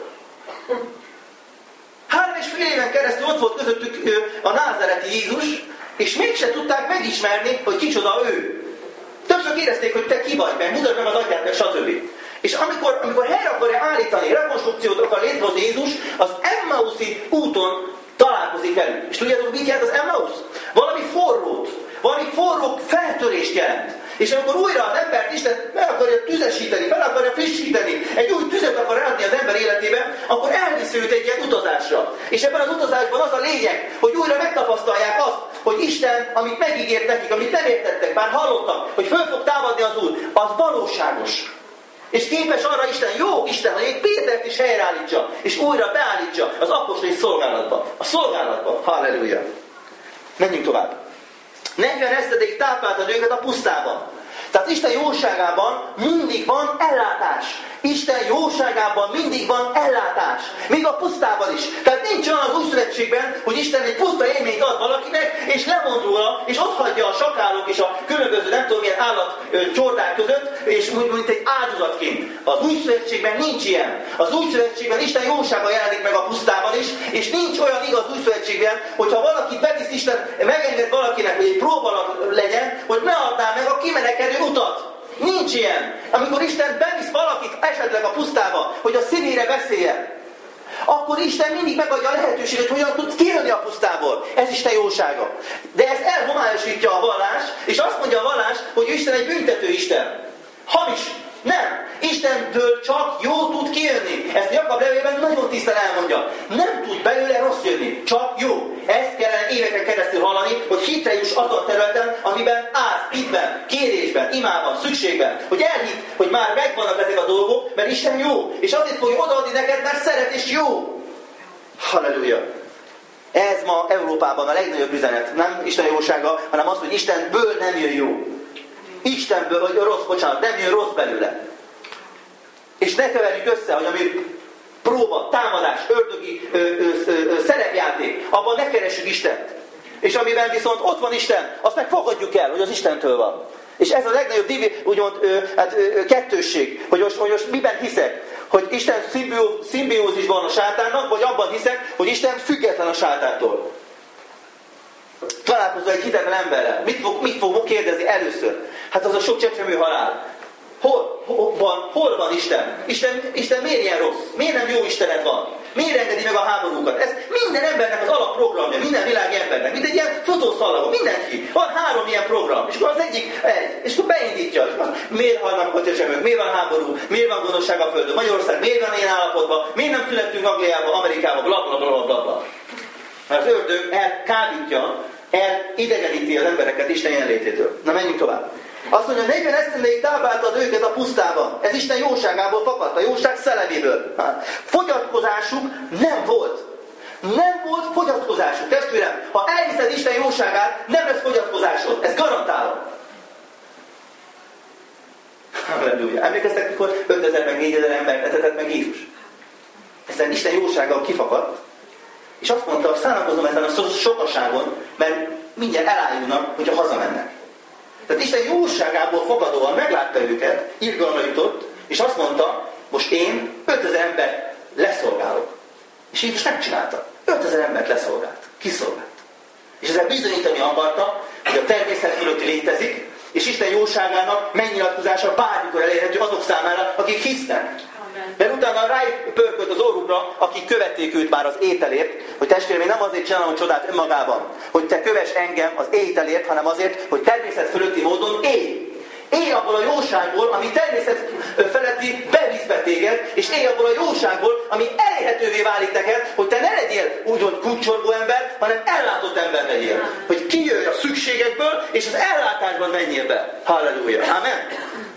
3,5 éven keresztül ott volt közöttük a názáreti Jézus, és mégse tudták megismerni, hogy kicsoda ő. Többször kérdezték, hogy te ki vagy, meg mutasd meg az atyát, meg stb. És amikor helyre akarja állítani, rekonstrukciót akar létrehozni Jézus, az Emmauszi úton találkozik velük. És tudjátok, mit jelent az Emmaus? Valami forró feltörést jelent. És amikor újra az embert Isten meg akarja tüzesíteni, fel akarja frissíteni, egy új tüzet akar adni az ember életébe, akkor elviszi őt egy ilyen utazásra. És ebben az utazásban az a lényeg, hogy újra megtapasztalják azt, hogy Isten, amit megígért nekik, amit nem értettek, bár hallottak, hogy föl fog támadni az Úr, az valóságos. És képes arra Isten, jó Isten, hogy egy Pétert is helyreállítsa, és újra beállítsa az apostoli szolgálatba. A szolgálatba. Halleluja. Menjünk tovább. 40 esztendőig tápláltad őket a pusztában. Tehát Isten jóságában mindig van ellátás. Isten jóságában mindig van ellátás. Még a pusztában is. Tehát nincs olyan az új szövetségben, hogy Isten egy puszta élményt ad valakinek, és lemond róla, és ott hagyja a sakálok és a különböző nem tudom milyen állat csordák között, és mint egy áldozatként. Az új szövetségben nincs ilyen. Az új szövetségben Isten jósága jelenik meg a pusztában is, és nincs olyan igaz új szövetségben, hogyha valaki bevisz Isten, megenged valakinek, hogy egy próba legyen, hogy ne adná meg a kimenekedő utat. Nincs ilyen. Amikor Isten bevisz valakit esetleg a pusztába, hogy a szívére beszéljen, akkor Isten mindig megadja a lehetőséget, hogy hogyan tud kijönni a pusztából. Ez Isten jósága. De ezt elhomályosítja a vallás, és azt mondja a vallás, hogy Isten egy büntető Isten. Hamis. Nem. Istenből csak jó tud kijönni. Ezt Jakab levélben nagyon tisztán elmondja. Nem tud belőle rossz jönni. Csak jó. Ezt kellene éveken keresztül hallani, hogy hitre juss azon területen, amiben állsz, hitben, kérésben, imában, szükségben. Hogy elhidd, hogy már megvannak ezek a dolgok, mert Isten jó. És azért fogja odaadni neked, mert szeret és jó. Halleluja. Ez ma Európában a legnagyobb üzenet. Nem Isten jósága, hanem az, hogy Istenből nem jön jó. Istenből, vagy rossz, bocsánat, nem jön rossz belőle. És ne keverjük össze, hogy ami próba, támadás, ördögi szerepjáték, abban ne keressük Istent. És amiben viszont ott van Isten, azt meg fogadjuk el, hogy az Istentől van. És ez a legnagyobb kettősség, hogy most miben hiszek? Hogy Isten szimbiózisban a sátánnak, vagy abban hiszek, hogy Isten független a sátántól. Találkozol egy hitetlen emberrel. Mit fog kérdezni először? Hát az a sok csecsemő halál. Hol van Isten? Isten miért ilyen rossz? Miért nem jó Istened van? Miért engedi meg a háborúkat? Ez minden embernek az alapprogramja, minden világi embernek. Mint egy ilyen futószalagon, mindenki. Van 3 ilyen program, és akkor az egyik és akkor beindítja. És akkor miért halnak a csecsemők? Miért van háború? Miért van gonoszság a Földön? Magyarország miért van ilyen állapotban? Miért nem születtünk Angliába, Amerikába? Blablabla. Mert az ördög elkábítja, elidegeníti az embereket Isten jelenlététől. Na menjünk tovább. Azt mondja, 40 esztendőig tápláltad őket a pusztában. Ez Isten jóságából fakadt, a jóság szelleméből. Fogyatkozásuk nem volt. Nem volt fogyatkozásuk. Testvérem, ha elhiszed Isten jóságát, nem lesz fogyatkozásod. Ez garantálom. Halleluja. Emlékeztek, mikor 5000 meg 4000 embert etetett meg Jézus? Ezen Isten jósággal kifakadt. És azt mondta, hogy szánakozom ezen a sokaságon, mert mindjárt elájulnak, hogyha hazamennek. Tehát Isten jóságából fakadóan meglátta őket, irgalomra jutott, és azt mondta, most én 5000 embert leszolgálok. És Jézus megcsinálta. 5000 embert leszolgált. Kiszolgált. És ezzel bizonyítani akarta, hogy a természet fölötti létezik, és Isten jóságának megnyilatkozása bármikor elérhető azok számára, akik hisznek. Mert utána rápörkölt az orrukra, akik követték őt már az ételért, hogy testvérem, én nem azért csinálom csodát önmagában, hogy te kövess engem az ételért, hanem azért, hogy természet fölötti módon élj. Élj abból a jóságból, ami természet feletti bevisz téged, és élj abból a jóságból, ami elérhetővé válik neked, hogy te ne legyél úgymond kuncsorgó ember, hanem ellátott ember legyél. Hogy kijöjj a szükségekből, és az ellátásban menjél be. Halleluja. Amen.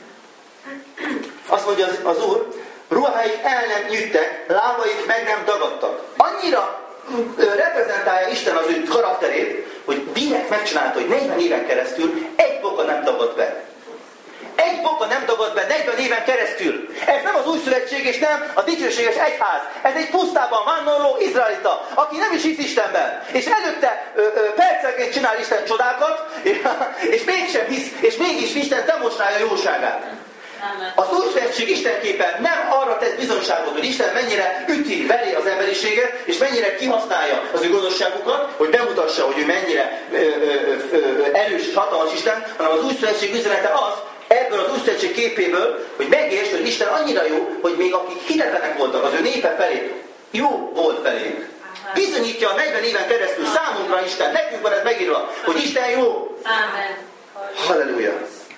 Azt mondja az Úr, ruháik el nem nyűgtek, lábaik meg nem dagadtak. Annyira reprezentálja Isten az ő karakterét, hogy direkt megcsinálta, hogy 40 éven keresztül egy boka nem dagadt be. Egy egy boka nem dagadt be 40 éven keresztül. Ez nem az új szövetség, és nem a dicsőséges egyház. Ez egy pusztában vándorló izraelita, aki nem is hisz Istenben. És előtte percenként csinál Isten csodákat, és mégsem hisz, és mégis Isten demonstrálja jóságát. Az új szövetség Istenképpen nem arra tesz bizonyságot, hogy Isten mennyire üti, veri az emberiséget, és mennyire kihasználja az ő gonoszságukat, hogy bemutassa, hogy ő mennyire erős és hatalmas Isten, hanem az új szövetség üzenete az, ebből az új szövetség képéből, hogy megértsd, hogy Isten annyira jó, hogy még akik hitetlenek voltak az ő népe felé, jó volt feléjük. Bizonyítja a 40 éven keresztül számunkra Isten, nekünk van ez megírva, hogy Isten jó. Amen. Halleluja.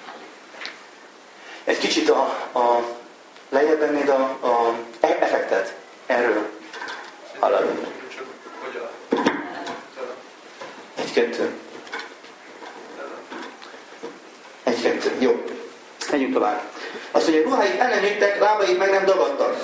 Egy kicsit lejjebb vennéd a effektet erről. Halleluja. Egy-kettő. Jó. Menjünk tovább. Azt mondja, ruháik el nem nőttek, lábaik meg nem dagadtak.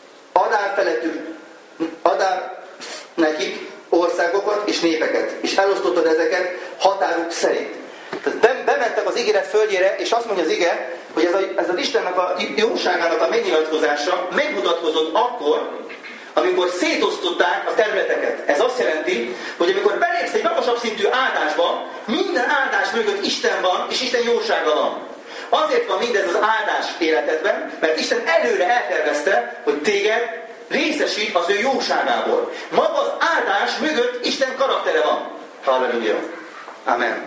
Adár nekik országokat és népeket, és elosztottad ezeket határuk szerint. Tehát bementek az ígéret földjére, és azt mondja az ige, hogy ez az Istennek a jóságának a megnyilatkozása megmutatkozott akkor, amikor szétosztották a területeket. Ez azt jelenti, hogy amikor belépsz egy magasabb szintű áldásba, minden áldás mögött Isten van, és Isten jósága van. Azért van mindez az áldás életedben, mert Isten előre eltervezte, hogy téged részesít az ő jóságából. Maga az áldás mögött Isten karaktere van. Halleluja. Amen.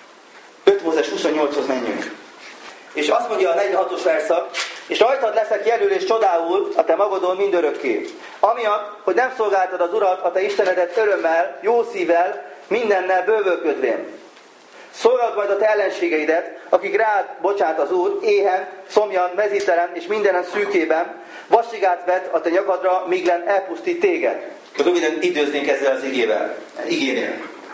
5 Mózes 28-hoz menjünk. És azt mondja a 46-os verszak, és rajtad leszek jelül és csodául a te magadon mindörökké. Amiatt, hogy nem szolgáltad az Urat, a te Istenedet örömmel, jó szívvel, mindennel bővölködvén. Szolgáld majd a te ellenségeidet, akik rád bocsát az Úr, éhen, szomjan, mezítelen és mindenen szűkében, vassigát vet a te nyakadra, míglen elpusztít téged. Röviden időznénk ezzel az igénél.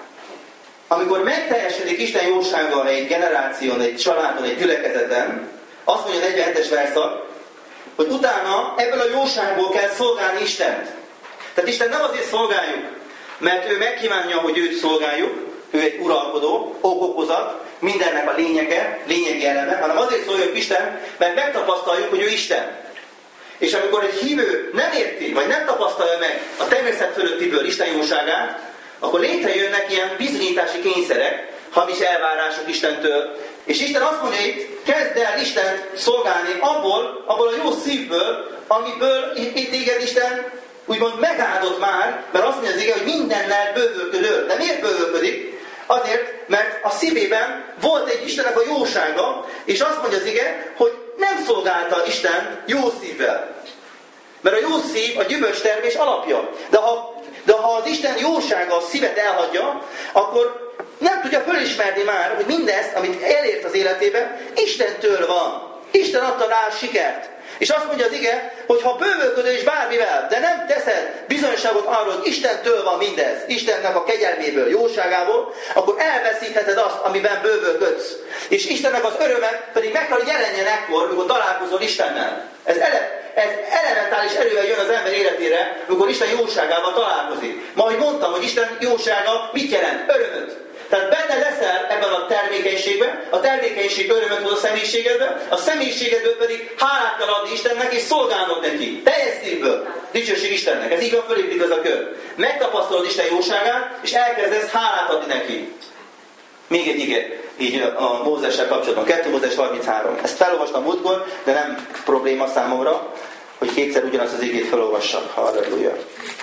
Amikor megteljesedik Isten jósága egy generáción, egy családon, egy gyülekezeten, azt mondja a 47-es verszak, hogy utána ebből a jóságból kell szolgálni Istent. Tehát Isten nem azért szolgáljuk, mert ő megkívánja, hogy őt szolgáljuk, ő egy uralkodó, okokozat, mindennek a lényegi eleme, hanem azért szolgáljuk Isten, mert megtapasztaljuk, hogy ő Isten. És amikor egy hívő nem érti, vagy nem tapasztalja meg a természet fölöttiből Isten jóságát, akkor létrejönnek ilyen bizonyítási kényszerek, hamis elvárások Istentől. És Isten azt mondja itt, kezd el Istent szolgálni abból a jó szívből, amiből itt téged Isten úgymond megáldott már, mert azt mondja az ige, hogy mindennel bővölködöl. De miért bővölködik? Azért, mert a szívében volt egy Istennek a jósága, és azt mondja az ige, hogy nem szolgálta Isten jó szívvel. Mert a jó szív a gyümölcstermés alapja. De ha az Isten jósága a szívet elhagyja, akkor nem tudja fölismerni már, hogy mindezt, amit elért az életében, Istentől van. Isten adta rá a sikert. És azt mondja az ige, hogy ha bővölködő is bármivel, de nem teszed bizonyságot arról, hogy Istentől van mindez, Istennek a kegyelméből, jóságából, akkor elveszítheted azt, amiben bővölködsz. És Istennek az öröme pedig meg kell, hogy jelenjen ekkor, amikor találkozol Istennel. Ez elementális erővel jön az ember életére, amikor Isten jóságával találkozik. Ma, ahogy mondtam, hogy Isten jósága mit jelent? Örömöt. Tehát benne leszel ebben a termékenységben, a termékenység örömöt hoz a személyiségedben, a személyiségedből pedig hálát kell adni Istennek és szolgálnod neki. Teljes szívből. Dicsőség Istennek. Ez így van fölépít ez a kör. Megtapasztalod Isten jóságát, és elkezdesz hálát adni neki. Még egy ige, így a Mózessel kapcsolatban. 2 Mózes 33. Ezt felolvastam múltkor, de nem probléma számomra, hogy kétszer ugyanazt az igét felolvassak. Halleluja.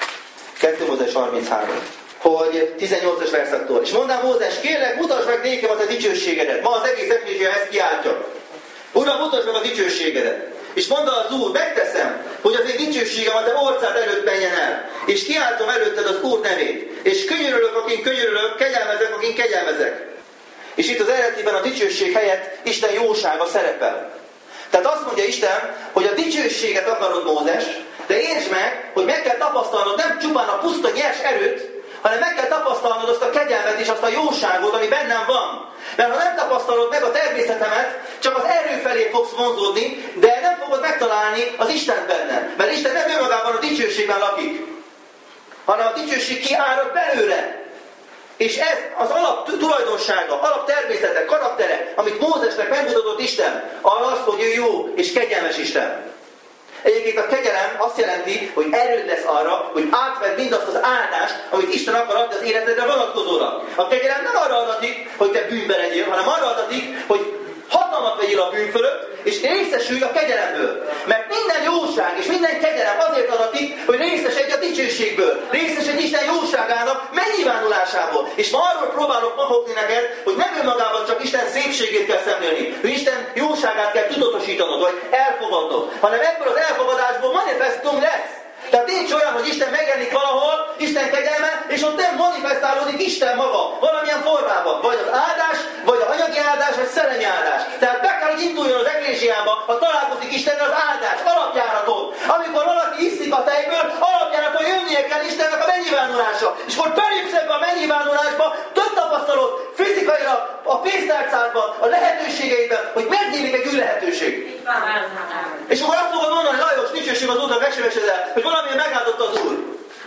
2 Mózes 33. Hogy 18-as verszaktól. És mondám Mózes, kérlek, mutasd meg nékem a te dicsőségedet. Ma az egész eklézsia ezt kiáltja. Uram, mutasd meg a dicsőségedet. És mondta az Úr, megteszem, hogy az én dicsőségem a te orcád előtt menjen el. És kiáltom előtted az Úr nevét. És könyörülök, akin könyörülök, kegyelmezek, akin kegyelmezek. És itt az eredetiben a dicsőség helyett Isten jósága szerepel. Tehát azt mondja Isten, hogy a dicsőséget akarod, Mózes, de értsd meg, hogy meg kell tapasztalnod nem csupán a puszta nyers erőt, hanem meg kell tapasztalnod azt a kegyelmet és azt a jóságot, ami bennem van. Mert ha nem tapasztalod meg a természetemet, csak az erő felé fogsz vonzódni, de nem fogod megtalálni az Istent benne. Mert Isten nem önmagában a dicsőségben lakik, hanem a dicsőség kiárad belőle. És ez az alap tulajdonsága, alap természete, karaktere, amit Mózesnek megmutatott Isten, az, hogy ő jó és kegyelmes Isten. Egyébként a kegyelem azt jelenti, hogy erőd lesz arra, hogy átvedd mindazt az áldást, amit Isten akar adni az életedre vonatkozólag. A kegyelem nem arra adatik, hogy te bűnbe legyél, hanem arra adatik, hogy hatalmat vegyél a bűn fölött, és részesülj a kegyelemből. Mert minden jóság és minden kegyelem azért adatik, hogy részesedj a dicsőségből, részesedj Isten jóságának megnyilvánulásából. És ma arról próbálok magogni neked, hogy nem önmagában csak Isten szépségét kell szemlélni, hogy Isten jóságát kell tudatosítanod, vagy elfogadnod, hanem ebből az elfogadásból manifestum lesz. Tehát nincs olyan, hogy Isten megjelenik valahol, Isten kegyelme, és ott nem manifestálódik Isten maga, valamilyen formában. Vagy az áldás, vagy az anyagi áldás, vagy szellemi áldás. Tehát be kell, hogy induljon az eglésiába, ha találkozik Istennel az áldás, alapjáraton. Amikor valaki iszik a tejből, alapjáraton jönnie kell Istennek a megnyilvánulása. És akkor belépsz ebbe a megnyilvánulásba, több tapasztalod fizikailag, a pénztárcádban, a lehetőségeidben, hogy megnyílik egy új lehetőség. És akkor azt fogod mondani, hogy Lajos, dicsőség az Úrnak, SMS-edel, hogy valamilyen megáldotta az Úr.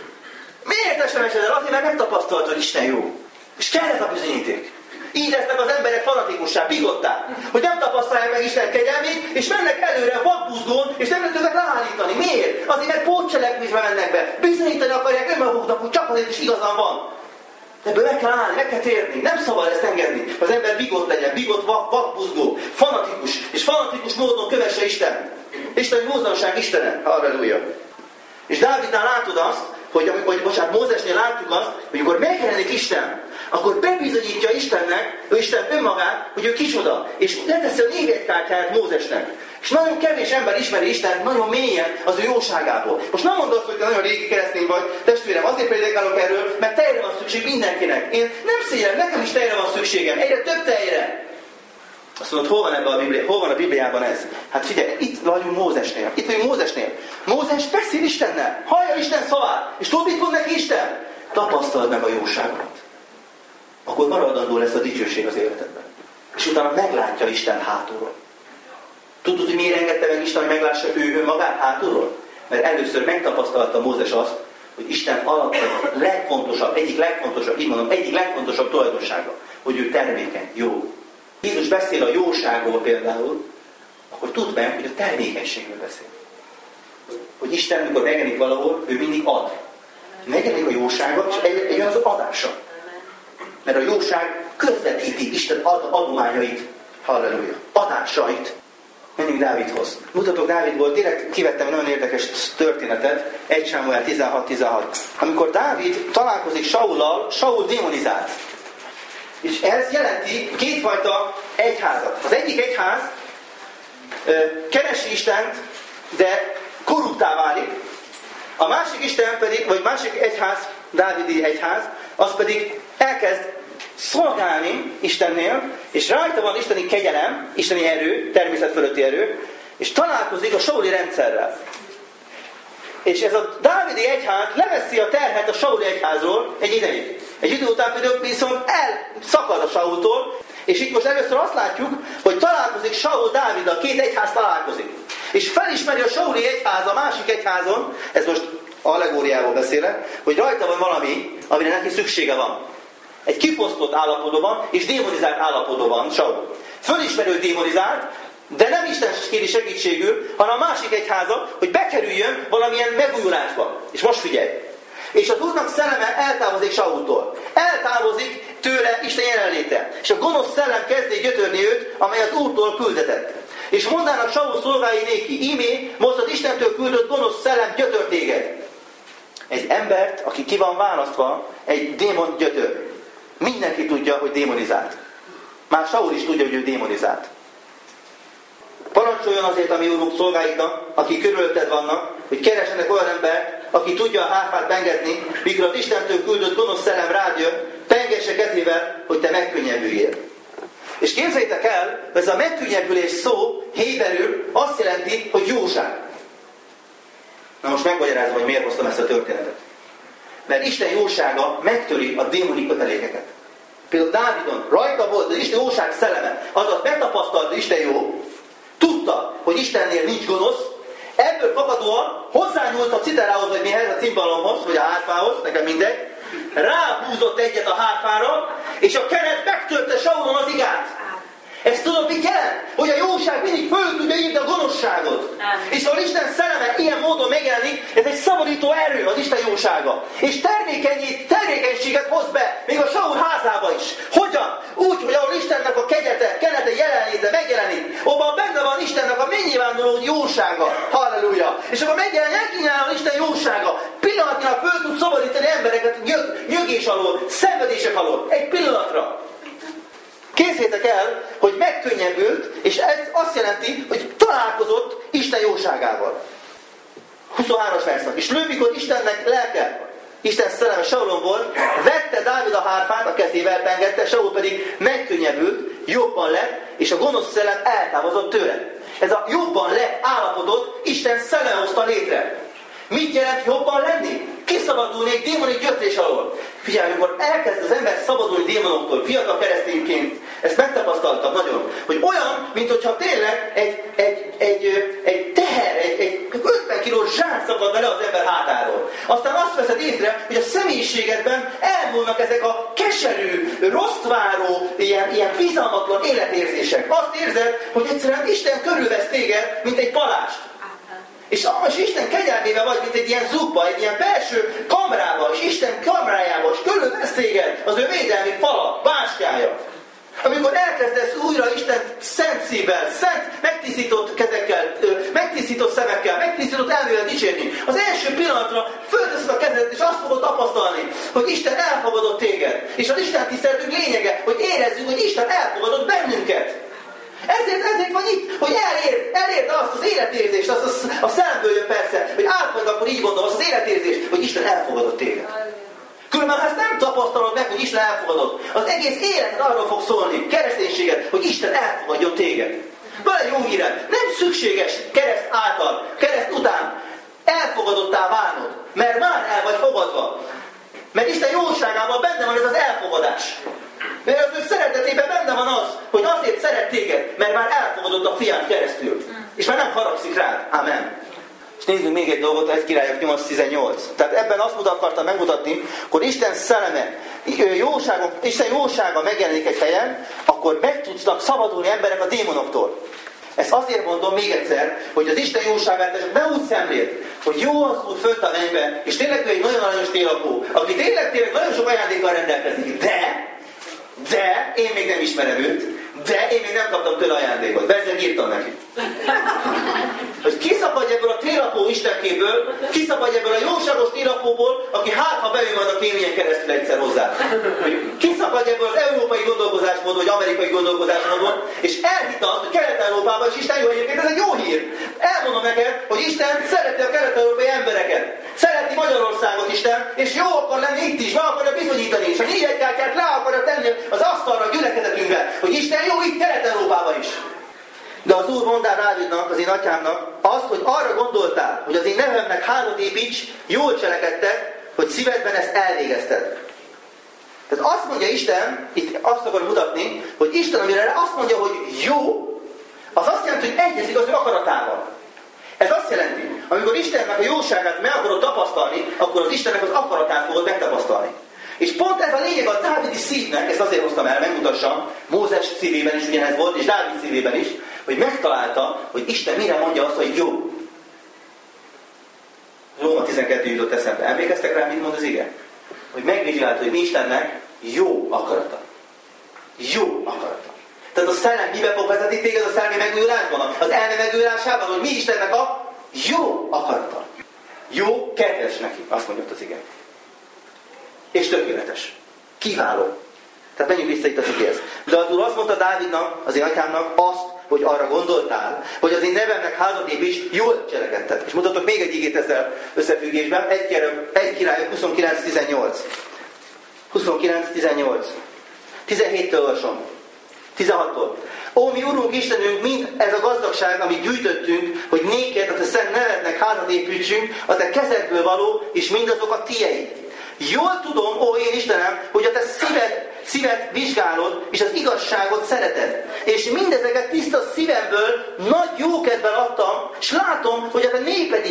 Miért SMS-edel? Azért, mert megtapasztalt, hogy Isten jó. És kell ez a bizonyíték. Így lesznek az emberek fanatikussá, bigottá, hogy nem tapasztalják meg Isten kegyelmét, és mennek előre vakbuzgón, és nem tudnak ráállítani. Miért? Azért, mert pótcselekvésbe mennek be. Bizonyítani akarják önmaguknak, hogy csak azért is igazán van. Ebből meg kell állni, meg kell térni. Nem szabad ezt engedni. Az ember bigott legyen, bigott vakbuzgó, fanatikus, és fanatikus módon kövesse Isten. Isten józanság Istene. Halleluja. És Dávidnál látod azt, hogy Mózesnél látjuk azt, hogy amikor megjelenik Isten, akkor bebizonyítja Istennek, Isten önmagát, hogy ő kicsoda, és leteszi a névjegykártyáját Mózesnek. És nagyon kevés ember ismeri Istent nagyon mélyen az ő jóságából. Most nem mondod azt, hogy te nagyon régi keresztény vagy, testvérem, azért prédikálok erről, mert tejre van szükség mindenkinek. Én nem szégyellem, nekem is tejre van szükségem, egyre több tejre. Azt mondod, hol van a Bibliában ez? Hát figyelj, itt vagyunk Mózesnél. Itt vagyunk Mózesnél. Mózes beszél Istennel, hallja Isten szavát, és tudod, mit mond neki Isten? Tapasztald meg a jóságomat. Akkor maradandó lesz a dicsőség az életedben. És utána meglátja Isten hátulról. Tudod, hogy miért engedte meg Isten, hogy meglássa ő magát hátulról? Mert először megtapasztalta Mózes azt, hogy Isten alapvetően legfontosabb, egyik legfontosabb tulajdonsága, hogy ő termékeny, jó. Jézus beszél a jóságról például, akkor tudd meg, hogy a termékenységről beszél. Hogy Isten, amikor megjelenik valahol, ő mindig ad. Megjelenik a jósága, és egy az adása. Mert a jóság közvetíti Isten adományait, halleluja, adásait. Menjünk Dávidhoz. Mutatok Dávidból, direkt kivettem egy nagyon érdekes történetet, 1 Sámuel 16-16. Amikor Dávid találkozik Saullal, Saul démonizált. És ez jelenti kétfajta egyházat. Az egyik egyház keresi Istent, de korruptá válik. A másik Isten pedig, vagy másik egyház, Dávidi egyház, az pedig elkezd szolgálni Istennél, és rajta van isteni kegyelem, isteni erő, természet fölötti erő, és találkozik a sauli rendszerrel. És ez a Dávidi egyház leveszi a terhet a sauli egyházról egy ideig. Egy idő után pedig viszont elszakad a Saultól, és itt most először azt látjuk, hogy találkozik Saul Dáviddal, két egyház találkozik. És felismeri a sauli egyház a másik egyházon, ez most allegóriáról beszélek, hogy rajta van valami, amire neki szüksége van. Egy kifosztott állapotban és démonizált állapotban van Saul. Fölismeri, hogy démonizált, de nem Isten kéri segítségül, hanem a másik egyháza, hogy bekerüljön valamilyen megújulásba. És most figyelj! És az Úrnak szelleme eltávozik Saultól. Eltávozik tőle Isten jelenléte. És a gonosz szellem kezdi gyötörni őt, amely az Úrtól küldetett. És mondának Saul szolgái néki, ímé, most az Istentől küldött gonosz szellem gyötör téged. Egy embert, aki ki van választva, egy démon gyötör. Mindenki tudja, hogy démonizált. Már Saul is tudja, hogy ő démonizált. Parancsoljon azért a mi Úrunk szolgáiknak, akik körülötted vannak, hogy keressenek olyan embert, aki tudja a háfát pengetni, míg az Istentől küldött gonosz szellem rád jön, pengesse kezével, hogy te megkönnyebbüljél. És képzeljétek el, ez a megkönnyebbülés szó héberül azt jelenti, hogy jóság. Na most megmagyarázom, hogy miért hoztam ezt a történetet. Mert Isten jósága megtöri a démoni kötelékeket. Például Dávidon rajta volt az Isten jóság szelleme, azaz megtapasztalta, hogy Isten jó, tudta, hogy Istennél nincs gonosz, ebből fakadóan hozzányúlt a citerához, vagy mihez, a cimbalomhoz, vagy a hárfához, nekem mindegy, ráhúzott egyet a hárfára, és a kenet megtörte Saulon az igát. Ezt tudod, mit jelent? Hogy a jóság mindig föl tudja írni a gonoszságot. És ahol Isten szelleme ilyen módon megjelenik, ez egy szabadító erő, az Isten jósága. És termékenységet hoz be, még a Saul házába is. Hogyan? Úgy, hogy ahol Istennek a kenete jelenléte megjelenik, abban benne van Istennek a megnyilvánuló jósága. Halleluja! És akkor megnyilvánul Isten jósága. Pillanatnyilag föl tud szabadítani embereket nyögés alól, szenvedések alól. Egy pillanatra. Képzeljétek el, hogy megkönnyebbült, és ez azt jelenti, hogy találkozott Isten jóságával. 23-as verszak. És lő, mikor Istennek lelke, Isten szelleme Saulon volt, vette Dávid a hárfát, a kezével pengette, Saul pedig megkönnyebbült, jobban lett, és a gonosz szellem eltávozott tőle. Ez a jobban lett állapotot Isten szelleme hozta létre. Mit jelent jobban lenni? Kiszabadulni egy démoni gyötrés alól. Figyelj, amikor elkezd az ember szabadulni démonoktól, fiatal keresztényként, ezt megtapasztaltam nagyon, hogy olyan, mintha tényleg egy teher, egy 50 kilós zsák szakad bele az ember hátáról. Aztán azt veszed észre, hogy a személyiségedben elmúlnak ezek a keserű, rosszváró, ilyen bizalmatlan életérzések. Azt érzed, hogy egyszerűen Isten körülvesz téged, mint egy palást. És Isten kegyelmével vagy, mint egy ilyen zugba, egy ilyen belső kamrába, és Isten kamrájába, és körülvesz téged az ő védelmi fala, bástyája. Amikor elkezdesz újra Isten szent szívvel, szent, megtisztított kezekkel, megtisztított szemekkel, megtisztított elmével dicsérni, az első pillanatra fölteszed a kezedet, és azt fogod tapasztalni, hogy Isten elfogadott téged. És az Isten tiszteletünk lényege, hogy érezzük, hogy Isten elfogadott bennünket. Ezért van itt, hogy elérd azt az életérzést, azt a szellemből jön persze, hogy átmond, akkor így mondom, azt az életérzést, hogy Isten elfogadott téged. Különben, ha ezt nem tapasztalod meg, hogy Isten elfogadott, az egész életed arról fog szólni, kereszténységet, hogy Isten elfogadjon téged. Van egy jó hírem, nem szükséges kereszt által, kereszt után elfogadottá válnod, mert már el vagy fogadva. Mert Isten jóságában benne van ez az elfogadás. Mert az ő szeretetében benne van az, hogy azért szeret téged, mert már elfogadott a fián keresztül. És már nem haragszik rád. Amen. És nézzünk még egy dolgot, 1 Királyok 8:18. Tehát ebben azt akartam megmutatni, hogy Isten szelleme, Isten jósága megjelenik egy helyen, akkor meg tudnak szabadulni emberek a démonoktól. Ezt azért mondom még egyszer, hogy az Isten jóságát ne úgy szemléld, hogy jó az Úr fönt a mennyben, és tényleg ő egy nagyon aranyos télapó, aki tényleg nagyon sok ajándékkal rendelkezik, de én még nem ismerem őt, de én még nem kaptam tőle ajándékot. Bezzeg írtam neki. Hogy kiszabadj ebből a télapó istenkéből, kiszabadj ebből a jóságos télapóból, aki ha bejön majd a kémien keresztül egyszer hozzá. Hogy kiszabadj ebből az európai gondolkozásmódból, vagy amerikai gondolkozásmódból, és elhitt azt, hogy Kelet-Európában is Isten jó egyébként, ez egy jó hír. Elmondom neked, hogy Isten szereti a kelet-európai embereket. Szereti Magyarországot Isten, és jó akar lenni itt is, be akarja bizonyítani, és a 4 kártyát le akarja tenni az asztalra a gyülekezetünkbe, hogy Isten jó itt Kelet-Európában is. De az Úr mondá Dávidnak, az én atyámnak, azt, hogy arra gondoltál, hogy az én nevemnek házat építs, jól cselekedted, hogy szívedben ezt elvégezted. Tehát azt mondja Isten, itt azt akarom mutatni, hogy Isten, amire azt mondja, hogy jó, az azt jelenti, hogy egyezik az ő akaratával. Ez azt jelenti, amikor Istennek a jóságát meg akarod tapasztalni, akkor az Istennek az akaratát fogod megtapasztalni. És pont ez a lényeg a dávidi szívnek, ezt azért hoztam el, megmutassam, Mózes szívében is ugyanez volt, és Dávid szívében is, hogy megtalálta, hogy Isten mire mondja azt, hogy jó. Róma 12 jutott eszembe. Emlékeztek rá, mit mond az ige? Hogy megvizsgálta, hogy mi Istennek jó akarata. Jó akarata. Tehát a szellem mibe fog vezetni téged a szellemi megújulásban? Az elme megújulásában, hogy mi Istennek a jó akarata. Jó, kedves neki, azt mondja az ige. És tökéletes. Kiváló. Tehát menjünk vissza itt az igéhez. De az Úr azt mondta Dávidnak, az én atyámnak azt, hogy arra gondoltál, hogy az én nevemnek házat építs, jól cselekedted. És mutatok még egy igét ezzel összefüggésben. 1 Királyok 29:18. 29:18. 17-től olvasom. 16-tól. Ó, mi Urunk Istenünk, mind ez a gazdagság, amit gyűjtöttünk, hogy néked, a te szent nevednek házat építsünk, a te kezedből való, és mindazok a tieid. Jól tudom, ó én Istenem, hogy a te szívet vizsgálod, és az igazságot szereted. És mindezeket tiszta szívemből nagy jókedvel adtam, és látom, hogy a te néped is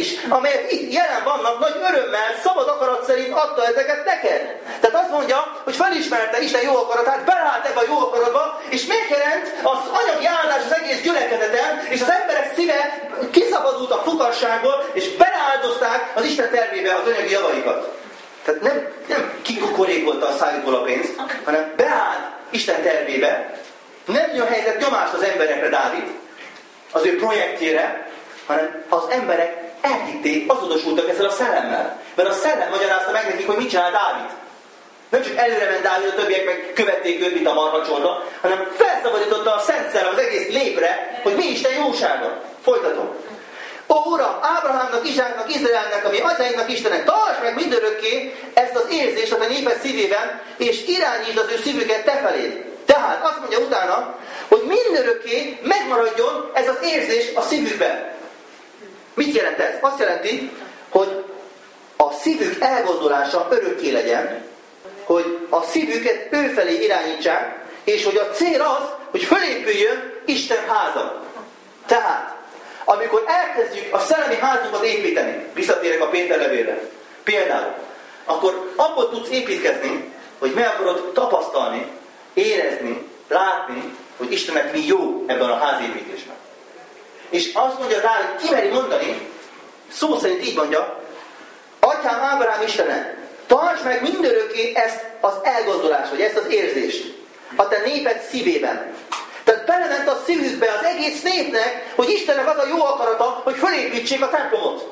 is, amelyek itt jelen vannak, nagy örömmel, szabad akarat szerint adta ezeket neked. Tehát azt mondja, hogy felismerte Isten jó akaratát, beleállt ebbe a jó akaratba, és megjelent az anyagi áldás az egész gyülekezeten, és az emberek szíve kiszabadult a fukasságból, és beleáldozták az Isten tervébe az anyagi javaikat. Tehát nem kikukorékolta a szájukból a pénzt, hanem beállt Isten tervébe, nem helyezett nyomást az emberekre Dávid, az ő projektjére, hanem az emberek elhitték, azonosultak ezzel a szellemmel. Mert a szellem magyarázta meg nekik, hogy mit csinál Dávid. Nem csak előre ment Dávid, a többiek meg követték őt, mint a marhacsorda, hanem felszabadította a Szent Szellem az egész népre, hogy mi Isten jósága. Folytatom. Ó, Uram, Ábrahámnak, Izsáknak, Izraelnek, ami atyáinknak Istenek, tartsd meg mindörökké ezt az érzést a te néped szívében, és irányítsd az ő szívüket te feléd. Tehát azt mondja utána, hogy mindörökké megmaradjon ez az érzés a szívükben. Mit jelent ez? Azt jelenti, hogy a szívük elgondolása örökké legyen, hogy a szívüket ő felé irányítsák, és hogy a cél az, hogy fölépüljön Isten háza. Tehát, amikor elkezdjük a szellemi házunkat építeni, visszatérek a Péter levélre, például, akkor abból tudsz építkezni, hogy meg akarod tapasztalni, érezni, látni, hogy Istennek mi jó ebben a házépítésben. És azt mondja rá, hogy kimeri mondani, szó szerint így mondja, Atyám Ábrahám Istene, tartsd meg mindörökké ezt az elgondolást, vagy ezt az érzést a te néped szívében. Tehát belement a szívükbe az egész népnek, hogy Istennek az a jó akarata, hogy fölépítsék a templomot.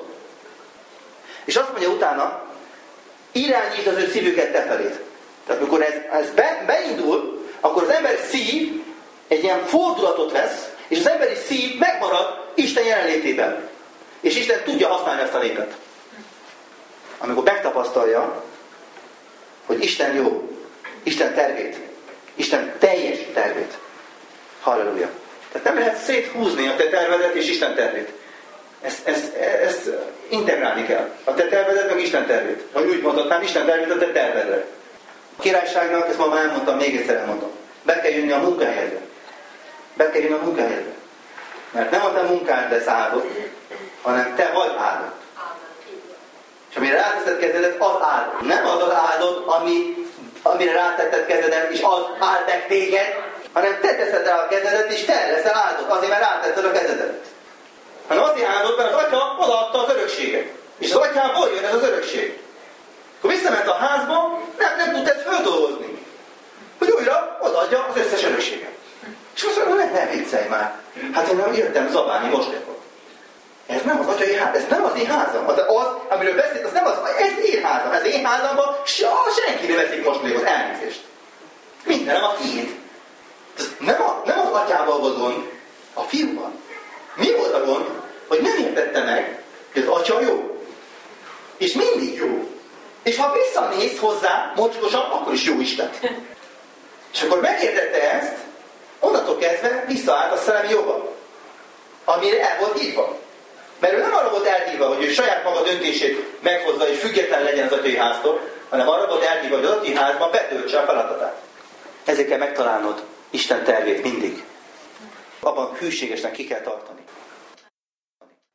És azt mondja utána, irányítsd az ő szívüket te felét. Tehát amikor ez beindul, akkor az ember szív egy ilyen fordulatot vesz, és az emberi szív megmarad Isten jelenlétében. És Isten tudja használni ezt a népet. Amikor megtapasztalja, hogy Isten jó, Isten tervét, Isten teljes tervét. Halleluja. Tehát nem lehet széthúzni a te tervedet és Isten tervét. Ezt integrálni kell. A te tervedet meg Isten tervét. Vagy úgy mondhatnám, Isten tervét a te tervedre. A királyságnak, ezt ma már elmondtam, még egyszer elmondom. Be kell jönni a munkahelyedre. Be kell jönni a munkahelyedre. Mert nem a te munkád lesz áldott, hanem te vagy áldott. És amire ráteszed kezedet, az áldott. Nem az az áldott, amire rátetted kezedet, és az áld meg téged, hanem te teszed rá a kezedet, és te leszel áldott, azért, mert rátetted a kezedet. Hanem azért áldott, mert az atya odaadta az örökséget. És az atyából jön ez az örökség. Akkor visszament a házba, nem tudta ezt földolgozni. Hogy újra odaadja az összes örökséget. És azt mondja, ne viccelj már. Hát én jöttem zabálni moslékot. Ez nem az atyai ház, ez nem az én házam. Az, amiről beszélt, az nem az, ez én házam. Ez én házamban senki nem veszik moslékot, elnézést. Mindenem a tiéd. Nem az atyával volt gond, a fiúval. Mi volt a gond? Hogy nem értette meg, hogy az atya jó. És mindig jó. És ha visszanéz hozzá mocskosan, akkor is jó Isten. És akkor megértette ezt, onnantól kezdve visszaállt a szellemi joga, amire el volt hívva. Mert ő nem arra volt elhívva, hogy ő saját maga döntését meghozza és független legyen az atyai háztól, hanem arra volt elhívva, hogy az atyai házban betöltse a feladatát. Ezért kell megtalálnod Isten tervét mindig. Abban hűségesnek ki kell tartani.